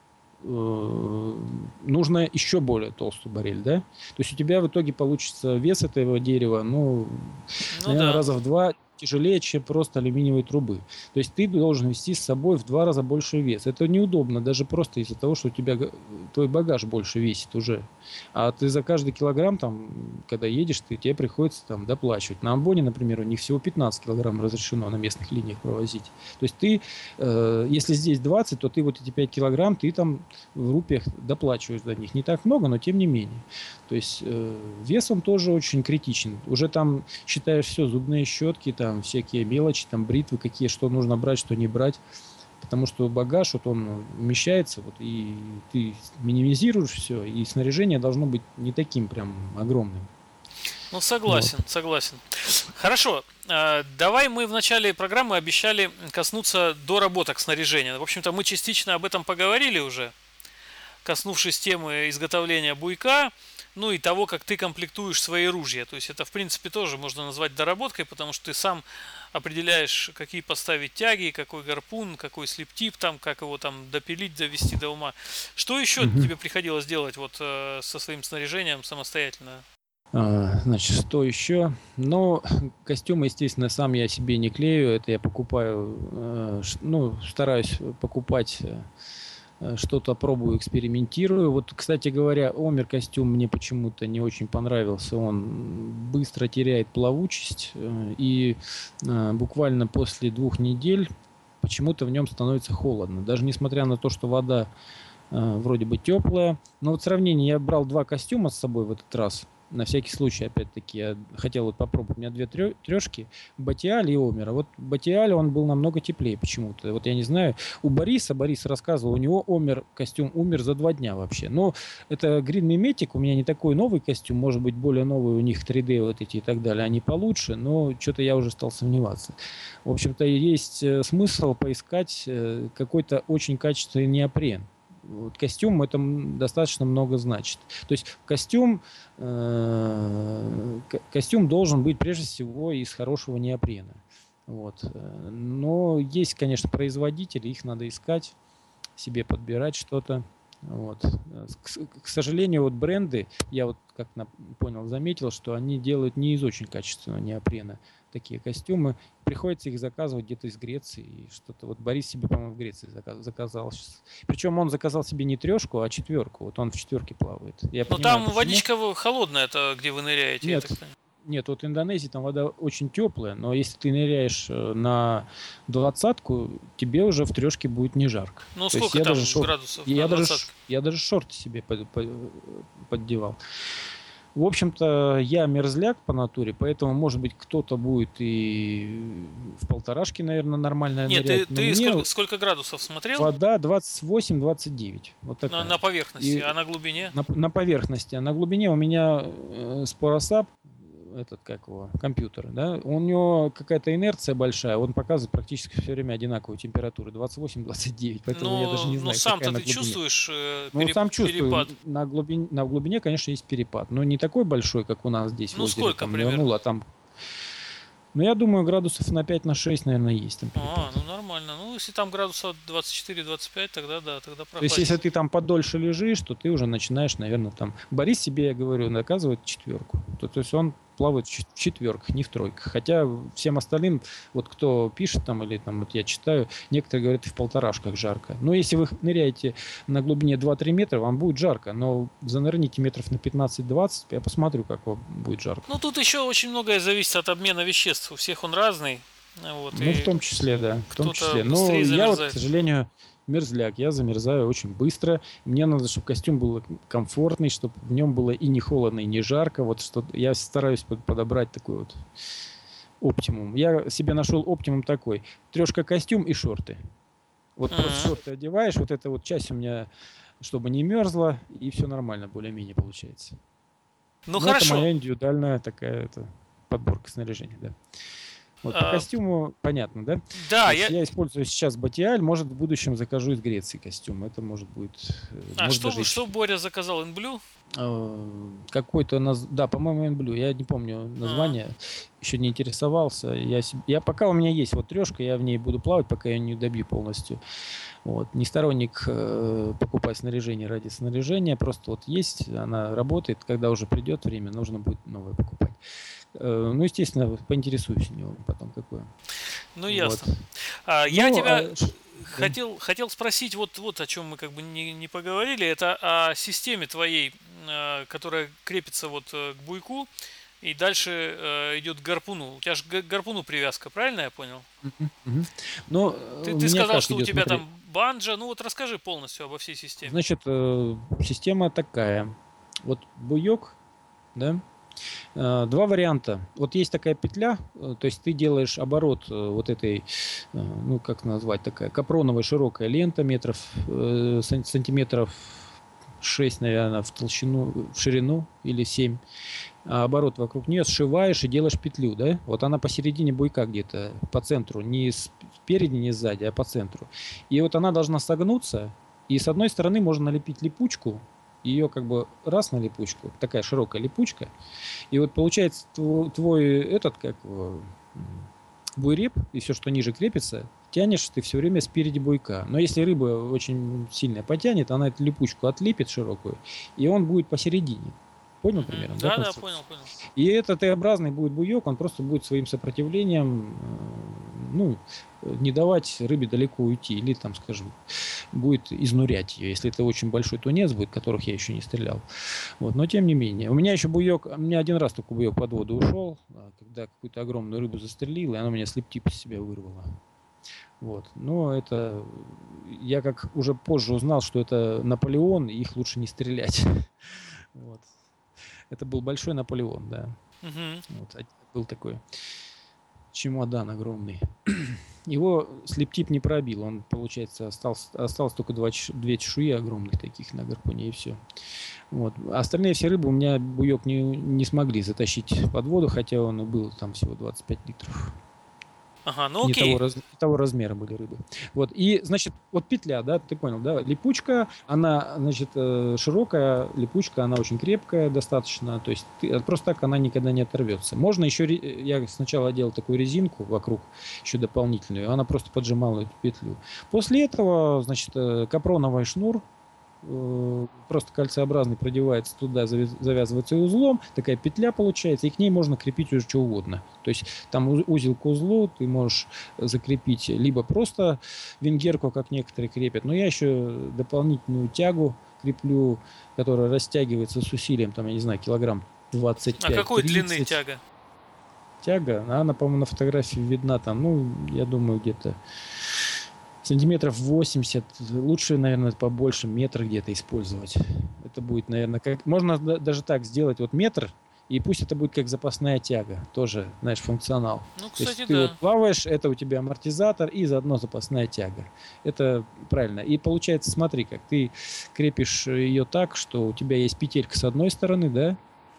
э, нужно еще более толстую баррель, да? То есть у тебя в итоге получится вес этого дерева, ну, Ну наверное, да. раза в два тяжелее, чем просто алюминиевые трубы. То есть ты должен вести с собой в два раза больше вес. Это неудобно, даже просто из-за того, что у тебя га- твой багаж больше весит уже. А ты за каждый килограмм, там, когда едешь, ты, тебе приходится там доплачивать. На Амбоне, например, у них всего пятнадцать килограмм разрешено на местных линиях провозить. То есть ты, э, если здесь двадцать, то ты вот эти пять килограмм, ты там в рупиях доплачиваешь за них. Не так много, но тем не менее. То есть э, вес он тоже очень критичен. Уже там считаешь все, зубные щетки, там всякие мелочи, там бритвы, какие, что нужно брать, что не брать. Потому что багаж, вот он вмещается, вот, и ты минимизируешь все, и снаряжение должно быть не таким прям огромным. Ну, Вот. согласен, согласен. Хорошо, а, давай мы в начале программы обещали коснуться доработок снаряжения. В общем-то, мы частично об этом поговорили уже, коснувшись темы изготовления буйка, ну и того, как ты комплектуешь свои ружья. То есть это, в принципе, тоже можно назвать доработкой, потому что ты сам определяешь, какие поставить тяги, какой гарпун, какой слип-тип, там, как его там допилить, довести до ума. Что еще Мгм. тебе приходилось делать вот э, со своим снаряжением самостоятельно? А, значит, что еще? Ну, костюмы, естественно, сам я себе не клею. Это я покупаю, э, ш- ну, стараюсь покупать э, э, что-то, пробую, экспериментирую. Вот, кстати говоря, Омер костюм мне почему-то не очень понравился. Он быстро теряет плавучесть, э, и э, буквально после двух недель почему-то в нем становится холодно. Даже несмотря на то, что вода э, вроде бы теплая. Но вот сравнение, я брал два костюма с собой в этот раз. На всякий случай, опять-таки, я хотел вот попробовать. У меня две трешки, Батиаль и Омера. Вот Батиаль, он был намного теплее почему-то. Вот я не знаю, у Бориса, Борис рассказывал, у него Омер, костюм умер за два дня вообще. Но это Green Mimetic, у меня не такой новый костюм, может быть, более новый, у них три дэ вот эти и так далее, они получше, но что-то я уже стал сомневаться. В общем-то, есть э, смысл поискать э, какой-то очень качественный неопрен. Вот костюм это достаточно много значит. То есть костюм, э, костюм должен быть прежде всего из хорошего неопрена. Вот. Но есть, конечно, производители, их надо искать, себе подбирать что-то. Вот. К, к сожалению, вот бренды, я вот как на, понял, заметил, что они делают не из очень качественного неопрена такие костюмы. Приходится их заказывать где-то из Греции. И что-то вот Борис себе, по-моему, в Греции заказ, заказал. Причем он заказал себе не трешку, а четверку. Вот он в четверке плавает. Я Ну понимаю, там почему. водичка в- холодная, это где вы ныряете, я Нет, так понимаю. нет, вот в Индонезии там вода очень теплая, но если ты ныряешь э, на двадцатку, тебе уже в трешке будет не жарко. Ну То есть сколько я даже там шорт, градусов на я даже, ш- двадцатке? я даже шорты себе под- под- поддевал. В общем-то, я мерзляк по натуре, поэтому, может быть, кто-то будет и в полторашке, наверное, нормально Нет, ты, нырять, но ты мне сколько, сколько градусов смотрел вода двадцать восемь двадцать девять. Вот на, на такая. поверхности, И а на глубине? на, на поверхности, а на глубине у меня э, споросап, этот, как его, компьютер, да, у него какая-то инерция большая, он показывает практически все время одинаковую температуру, двадцать восемь двадцать девять, поэтому я даже Ну, не ну знаю, какая сам-то на ты глубине. чувствуешь э, Ну, переп- сам чувствую, перепад? на глубине, на глубине, конечно, есть перепад, но не такой большой, как у нас здесь в Ну озере, сколько там примерно? нырнуло, а там, ну, я думаю, градусов на пять на шесть, наверное, есть там А, перепад. ну нормально. Ну, если там градусов двадцать четыре двадцать пять, тогда да, тогда То есть, если прохладнее. ты там подольше лежишь, то ты уже начинаешь, наверное, там... Борис себе, я говорю, наказывает четверку. То, то есть он плавает в четверках, не в тройках. Хотя всем остальным, вот кто пишет там, или там вот я читаю, некоторые говорят, и в полторашках жарко. Но если вы ныряете на глубине два-три метра, вам будет жарко. Но занырните метров на пятнадцать-двадцать, я посмотрю, как вам будет жарко. Ну, тут еще очень многое зависит от обмена веществ. У всех он разный. Вот, Ну, в и том числе, да, в том кто-то числе. Но быстрее я вот, к замерзает. сожалению, мерзляк. Я замерзаю очень быстро. Мне надо, чтобы костюм был комфортный, чтобы в нем было и не холодно, и не жарко. Вот что я стараюсь подобрать такой вот оптимум. Я себе нашел оптимум такой. Трешка костюм и шорты. Вот просто М. шорты одеваешь, вот эта вот часть у меня, чтобы не мерзла, и все нормально более-менее получается. Ну Но это хорошо. моя индивидуальная такая это, подборка снаряжения, да. Вот по А, костюму понятно, да? да, Значит, я. я использую сейчас Батиаль, может, в будущем закажу из Греции костюм. Это может будет, э, А может что, даже вы- еще что Боря заказал? Инблю? э, какой-то, наз... да, по-моему, Инблю, я не помню А, название, еще не интересовался. Я, себе... я пока у меня есть вот трешка, я в ней буду плавать, пока я не добью полностью. Вот. Не сторонник э, покупать снаряжение ради снаряжения, просто вот есть, она работает, когда уже придет время, нужно будет новое покупать. Э, ну, естественно, поинтересуюсь у него потом какое. ну Вот. ясно. А, я Ну, тебя а, ш- да. хотел, хотел спросить вот, вот о чем мы как бы не, не поговорили. Это о системе твоей, э, которая крепится вот э, к буйку и дальше э, идет к гарпуну. У тебя же к гарпуну привязка, правильно я понял? Мгм, мгм. Ну, э, Ты, у ты меня сказал, как что у идет, тебя смотри. там банджа. Ну вот расскажи полностью обо всей системе. Значит, э, система такая. Вот буек, да, э, два варианта. Вот есть такая петля, э, то есть ты делаешь оборот э, вот этой, э, ну, как назвать, такая капроновая широкая лента метров, э, сан- сантиметров шесть, наверное, в толщину, в ширину или семь. А оборот вокруг нее сшиваешь и делаешь петлю, да? Вот она посередине буйка где-то, по центру, не спереди, не сзади, а по центру. И вот она должна согнуться, и с одной стороны можно налепить липучку, ее как бы раз на липучку, такая широкая липучка, и вот получается твой, твой этот, как его, буйреп, и все, что ниже крепится, тянешь ты все время спереди буйка. Но если рыба очень сильно потянет, она эту липучку отлепит широкую, и он будет посередине. Понял Мгм. примерно, да, Да, да, конструкцию? понял, понял. И этот Т-образный будет буек, он просто будет своим сопротивлением, э, ну, не давать рыбе далеко уйти, или там, скажем, будет изнурять ее, если это очень большой тунец будет, которых я еще не стрелял. Вот, но тем не менее. У меня еще буек, у меня один раз только буек под воду ушел, а, когда какую-то огромную рыбу застрелил, и она меня слептип из себя вырвала. Вот. Но это я как уже позже узнал, что это Наполеон, и их лучше не стрелять. Вот. Это был большой Наполеон, да. Мгм. Вот, был такой чемодан огромный. Его слептип не пробил. Он, получается, остался, осталось только два, две чешуи огромных таких на гарпуне, и все. Вот. А остальные все рыбы у меня буек не, не смогли затащить под воду, хотя он и был там всего двадцать пять литров. Ага, ну Не того, окей. раз, не того размера были рыбы. Вот. И, значит, вот петля, да, ты понял, да, липучка, она, значит, э, широкая липучка, она очень крепкая достаточно, то есть ты, просто так она никогда не оторвется. Можно еще, я сначала делал такую резинку вокруг, еще дополнительную, она просто поджимала эту петлю. После этого, значит, э, капроновый шнур, просто кольцеобразный продевается туда, завязывается узлом, такая петля получается, и к ней можно крепить уже что угодно. То есть там узел к узлу ты можешь закрепить либо просто венгерку, как некоторые крепят, но я еще дополнительную тягу креплю, которая растягивается с усилием, там, я не знаю, килограмм двадцать А пять какой длины тридцать. тяга? Тяга, она, по-моему, на фотографии видна там, ну, я думаю, где-то сантиметров восемьдесят, лучше, наверное, побольше, метр где-то использовать. Это будет, наверное, как... Можно даже так сделать, вот метр, и пусть это будет как запасная тяга, тоже, знаешь, функционал. Ну, То есть кстати, ты вот да. плаваешь, это у тебя амортизатор и заодно запасная тяга. Это правильно. И получается, смотри, как ты крепишь ее так, что у тебя есть петелька с одной стороны, да,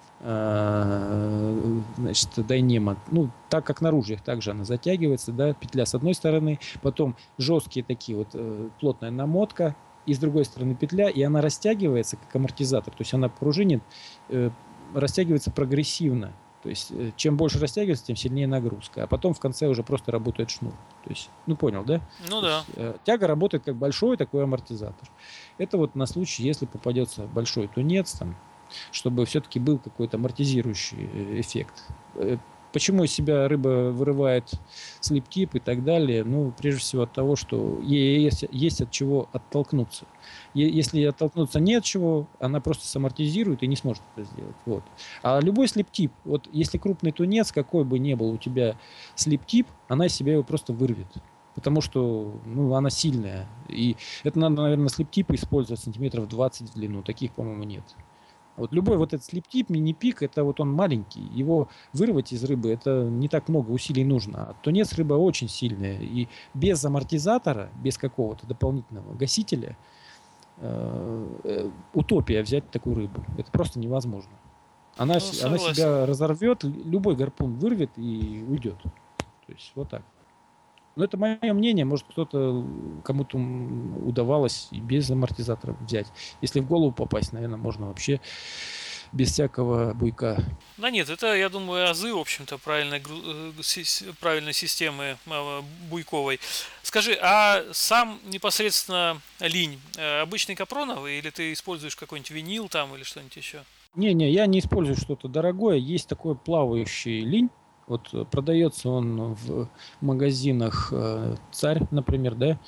значит, дайнема, ну, так как наружу также она затягивается, да, петля с одной стороны, потом жесткие такие вот, плотная намотка, и с другой стороны петля, и она растягивается как амортизатор, то есть она пружинит, растягивается прогрессивно, то есть чем больше растягивается, тем сильнее нагрузка, а потом в конце уже просто работает шнур, то есть, ну, понял, да? Ну То да. есть, тяга работает как большой такой амортизатор. Это вот на случай, если попадется большой тунец, там, чтобы все-таки был какой-то амортизирующий эффект. Почему из себя рыба вырывает слип-тип и так далее? Ну, прежде всего от того, что ей есть, есть от чего оттолкнуться. Если оттолкнуться не от чего, она просто самортизирует и не сможет это сделать. Вот. А любой слип-тип, вот если крупный тунец, какой бы ни был у тебя слип-тип, она из себя его просто вырвет. потому что, ну, она сильная. И это надо, наверное, слип-типы использовать сантиметров двадцать в длину. Таких, по-моему, нет. Вот любой вот этот слип-тип, мини-пик, это вот он маленький. Его вырвать из рыбы, это не так много усилий нужно. А тунец рыба очень сильная. И без амортизатора, без какого-то дополнительного гасителя, э, э, утопия взять такую рыбу. Это просто невозможно. Она, Ну, с- она согласен. себя разорвет, любой гарпун вырвет и уйдет. То есть вот так. Но это мое мнение, может кто-то, кому-то м, удавалось и без амортизатора взять. Если в голову попасть, наверное, можно вообще без всякого буйка. Да нет, это, я думаю, азы, в общем-то, правильной, гру- э, си- си- правильной системы э, буйковой. Скажи, а сам непосредственно линь э, обычный капроновый или ты используешь какой-нибудь винил там или что-нибудь еще? Не-не, я не использую что-то дорогое. Есть такой плавающий линь. Вот э, продается он в магазинах э, «Царь», например, да.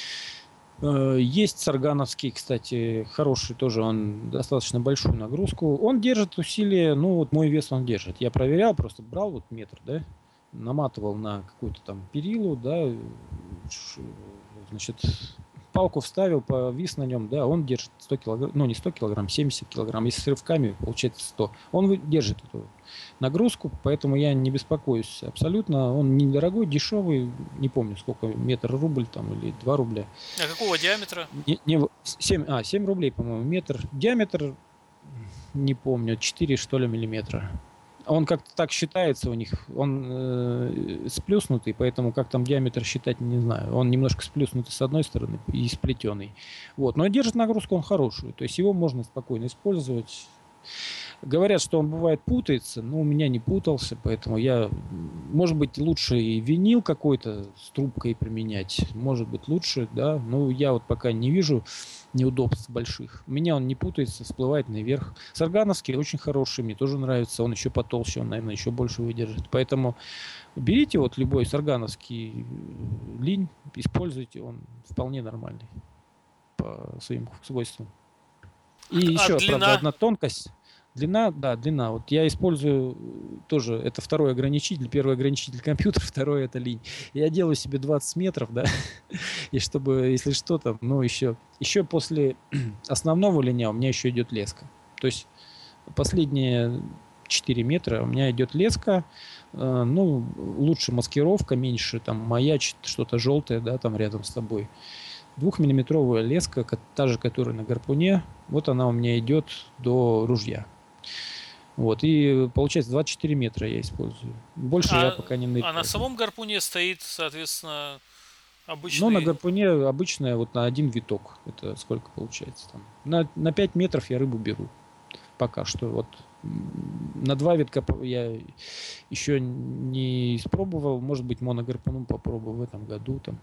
Э, Есть саргановский, кстати, хороший тоже, он достаточно большую нагрузку. Он держит усилие, ну вот мой вес он держит. Я проверял, просто брал вот метр, да, наматывал на какую-то там перилу, да, ш- значит, палку вставил, повис на нем, да, он держит сто килограмм, ну не сто килограмм, семьдесят килограмм, если с рывками получается сто. Он вы- держит эту нагрузку, поэтому я не беспокоюсь абсолютно. Он недорогой, дешевый, не помню сколько, метр рубль там или два рубля. А какого диаметра? Не, не, в- семь, а, семь рублей, по-моему, метр. Диаметр, не помню, четыре что ли миллиметра. Он как-то так считается у них. Он э, сплюснутый, поэтому как там диаметр считать, не знаю. Он немножко сплюснутый с одной стороны и сплетенный. Вот. Но держит нагрузку он хорошую. То есть его можно спокойно использовать. Говорят, что он бывает путается, но у меня не путался, поэтому я, может быть, лучше и винил какой-то с трубкой применять, может быть, лучше, да, но я вот пока не вижу неудобств больших. У меня он не путается, всплывает наверх. Саргановский очень хороший, мне тоже нравится, он еще потолще, он, наверное, еще больше выдержит. Поэтому берите вот любой саргановский линь, используйте, он вполне нормальный по своим свойствам. И А еще, правда, длина? одна тонкость. Длина, да, длина. Вот я использую тоже, это второй ограничитель. Первый ограничитель компьютер, второй это линь. Я делаю себе двадцать метров, да, и чтобы, если что, там, ну, еще, еще после основного линя у меня еще идет леска. То есть последние четыре метра у меня идет леска, э, ну, лучше маскировка, меньше там маячит что-то желтое, да, там рядом с тобой. Двухмиллиметровая леска, та же, которая на гарпуне, вот она у меня идет до ружья. Вот, и получается двадцать четыре метра я использую. Больше я А, пока не а на ныряю. самом гарпуне стоит, соответственно, Но на обычный... гарпуне обычная вот на один виток. Это сколько получается там? На, на пять метров я рыбу беру. Пока что. Вот на два витка я еще не испробовал. Может быть, моногарпуном попробую в этом году. Там,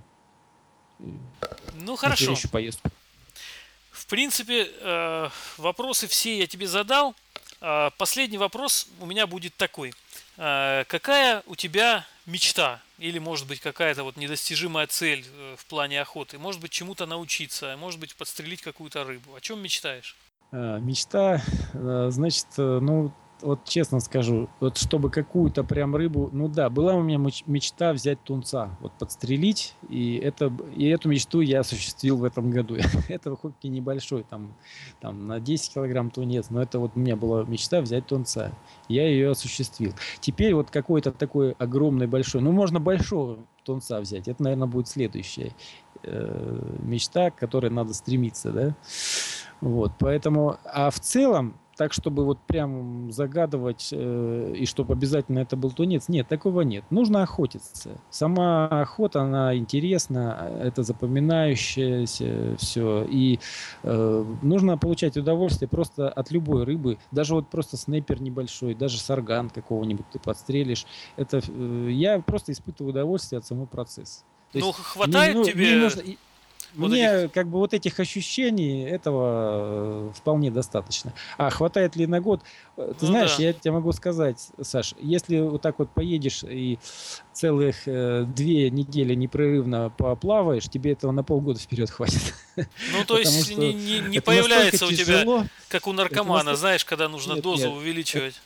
Ну, на хорошо. следующую поездку. В принципе, э, вопросы все я тебе задал. А, Последний вопрос у меня будет такой. А, Какая у тебя мечта? Или, может быть, какая-то вот недостижимая цель э, в плане охоты? Может быть, чему-то научиться? Может быть, подстрелить какую-то рыбу? О чем мечтаешь? А, Мечта, э, значит, э, ну, вот честно скажу, вот чтобы какую-то прям рыбу, ну да, была у меня меч- мечта взять тунца, вот подстрелить, и это, б- и эту мечту я осуществил в этом году. Это хоть и небольшой, там, там на десять килограмм тунец, но это вот у меня была мечта взять тунца. Я ее осуществил. Теперь вот какой-то такой огромный большой, ну можно большого тунца взять, это, наверное, будет следующая э, мечта, к которой надо стремиться, да. Вот, поэтому, а в целом, так, чтобы вот прям загадывать, э, и чтобы обязательно это был тунец, нет, такого нет. Нужно охотиться. Сама охота, она интересна, это запоминающееся все. И э, нужно получать удовольствие просто от любой рыбы. Даже вот просто снайпер небольшой, даже сарган какого-нибудь ты подстрелишь. Это, э, я просто испытываю удовольствие от самого процесса. То Ну, есть мне не, хватает ну, мне не тебе нужно... и вот этих... Мне как бы вот этих ощущений этого э, вполне достаточно. А хватает ли на год? Э, Ты Ну знаешь, да. я тебе могу сказать, Саш, если вот так вот поедешь и целых э, две недели непрерывно поплаваешь, тебе этого на полгода вперед хватит. Ну, то Потому есть не, что не, не это настолько появляется у тебя, тяжело, как у это наркомана, настолько... знаешь, когда нужно Нет, дозу нет, увеличивать.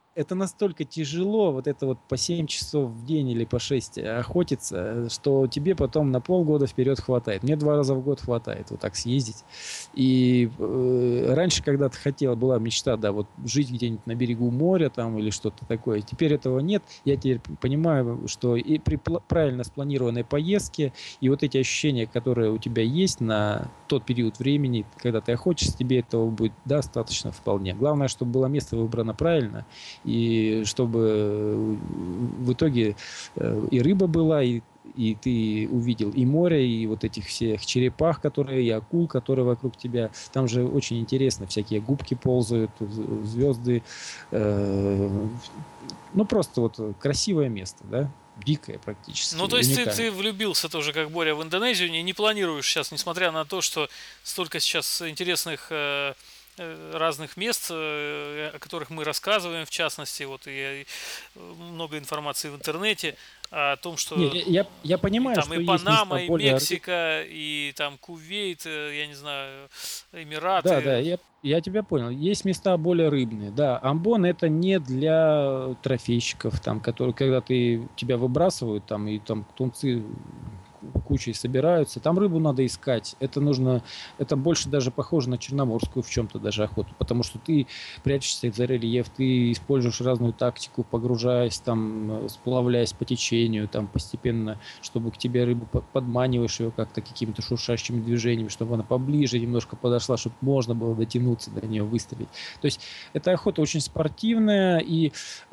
это настолько тяжело, вот это вот по семь часов в день или по шесть охотиться, что тебе потом на полгода вперед хватает. Мне два раза в год хватает вот так съездить. И э, раньше когда-то хотела, была мечта, да, вот жить где-нибудь на берегу моря там или что-то такое. Теперь этого нет. Я теперь понимаю, что и при пла- правильно спланированной поездке, и вот эти ощущения, которые у тебя есть на тот период времени, когда ты охотишься, тебе этого будет достаточно вполне. Главное, чтобы было место выбрано правильно, и чтобы в итоге э, и рыба была, и, и ты увидел и море, и вот этих всех черепах, которые, и акул, которые вокруг тебя. Там же очень интересно, всякие губки ползают, звезды. Э, ну, просто вот красивое место, да? Дикое практически, Ну, то есть ты, уникальное. ты влюбился тоже, как Боря, в Индонезию, не, не планируешь сейчас, несмотря на то, что столько сейчас интересных э, э, разных мест, э, о которых мы рассказываем, в частности, вот и, и много информации в интернете о том, Не, что я, я я и понимаю, там и что есть места Панама, и более... Мексика, и там Кувейт, э, я не знаю, Да, да, Эмираты. я, я тебя понял. Есть места более рыбные. Да, амбон это не для трофейщиков, там, которые, когда ты тебя выбрасывают, там, и там тунцы кучей собираются. Там рыбу надо искать. Это нужно, это больше даже похоже на черноморскую в чем-то даже охоту, потому что ты прячешься за рельеф, ты используешь разную тактику, погружаясь, там, э, сплавляясь по течению, там, постепенно, чтобы к тебе рыбу по- подманиваешь ее как-то какими-то шуршащими движениями, чтобы она поближе немножко подошла, чтобы можно было дотянуться до нее, выстрелить. То есть эта охота очень спортивная, и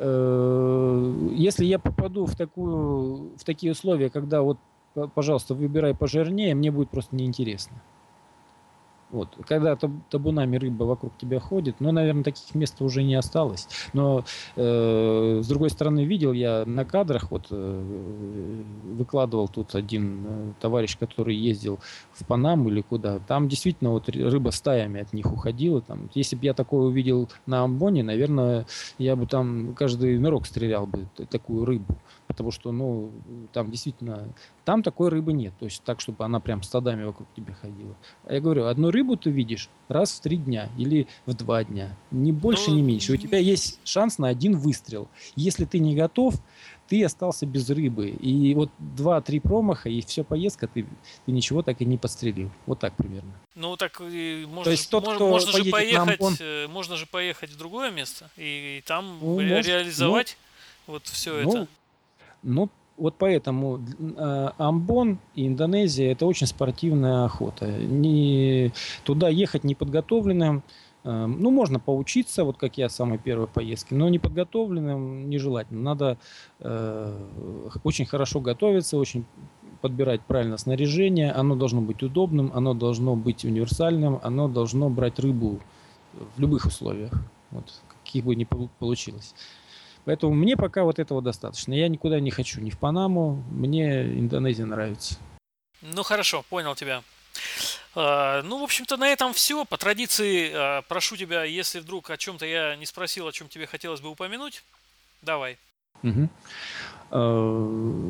э, если я попаду в такую, в такие условия, когда вот, пожалуйста, выбирай пожирнее, мне будет просто неинтересно. Вот. Когда табунами рыба вокруг тебя ходит, ну, наверное, таких мест уже не осталось. Но, э, с другой стороны, видел я на кадрах, вот, э, выкладывал тут один э, товарищ, который ездил в Панаму или куда, там действительно вот рыба стаями от них уходила. Там. Если бы я такое увидел на Амбоне, наверное, я бы там каждый нырок стрелял бы, такую рыбу. Потому что, ну, там действительно, там такой рыбы нет. То есть так, чтобы она прям стадами вокруг тебя ходила. А я говорю, одну рыбу ты видишь раз в три дня или в два дня. Ни больше, Ну, ни меньше. У тебя есть шанс на один выстрел. Если ты не готов, ты остался без рыбы. И вот два-три промаха, и все, поездка, ты, ты ничего так и не подстрелил. Вот так примерно. ну так и То можно же, есть тот, мож- кто можно же поедет на поехать, Амбон, э, можно же поехать в другое место и, и там ну, ре- может, ну, реализовать вот все это. ну, Ну, вот поэтому э, Амбон и Индонезия – это очень спортивная охота. Не, туда ехать неподготовленным, э, ну, можно поучиться, вот как я с самой первой поездки, но неподготовленным нежелательно. Надо э, очень хорошо готовиться, очень подбирать правильно снаряжение, оно должно быть удобным, оно должно быть универсальным, оно должно брать рыбу в любых условиях, вот, каких бы ни получилось. Поэтому мне пока вот этого достаточно. Я никуда не хочу, ни в Панаму. Мне Индонезия нравится. Ну хорошо, понял тебя. А, ну, в общем-то, на этом все. По традиции, а, прошу тебя, если вдруг о чем-то я не спросил, о чем тебе хотелось бы упомянуть, давай. Мгм. А,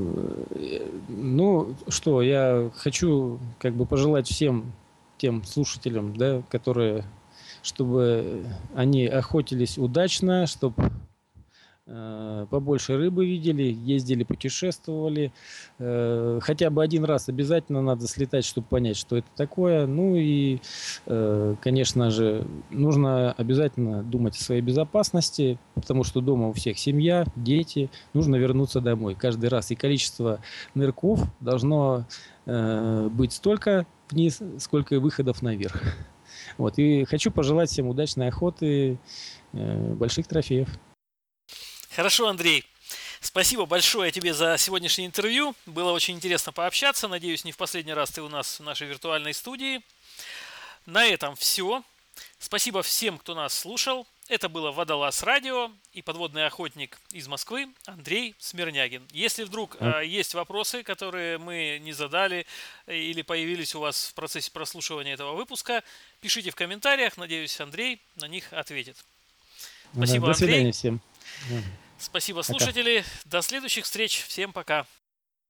Ну, что, я хочу как бы пожелать всем тем слушателям, да, которые, чтобы они охотились удачно, чтобы э, побольше рыбы видели, ездили, путешествовали. Э, Хотя бы один раз обязательно надо слетать, чтобы понять, что это такое. Ну и, э, конечно же, нужно обязательно думать о своей безопасности, потому что дома у всех семья, дети. Нужно вернуться домой каждый раз. И количество нырков должно э, быть столько вниз, сколько и выходов наверх. Вот. И хочу пожелать всем удачной охоты, э, больших трофеев. Хорошо, Андрей. Спасибо большое тебе за сегодняшнее интервью. Было очень интересно пообщаться. Надеюсь, не в последний раз ты у нас в нашей виртуальной студии. На этом все. Спасибо всем, кто нас слушал. Это было Водолаз Радио и подводный охотник из Москвы Андрей Смирнягин. Если вдруг А, э, есть вопросы, которые мы не задали э, или появились у вас в процессе прослушивания этого выпуска, пишите в комментариях. Надеюсь, Андрей на них ответит. да, Спасибо, До Андрей. свидания всем. Да, Спасибо, пока. слушатели. До следующих встреч. Всем пока.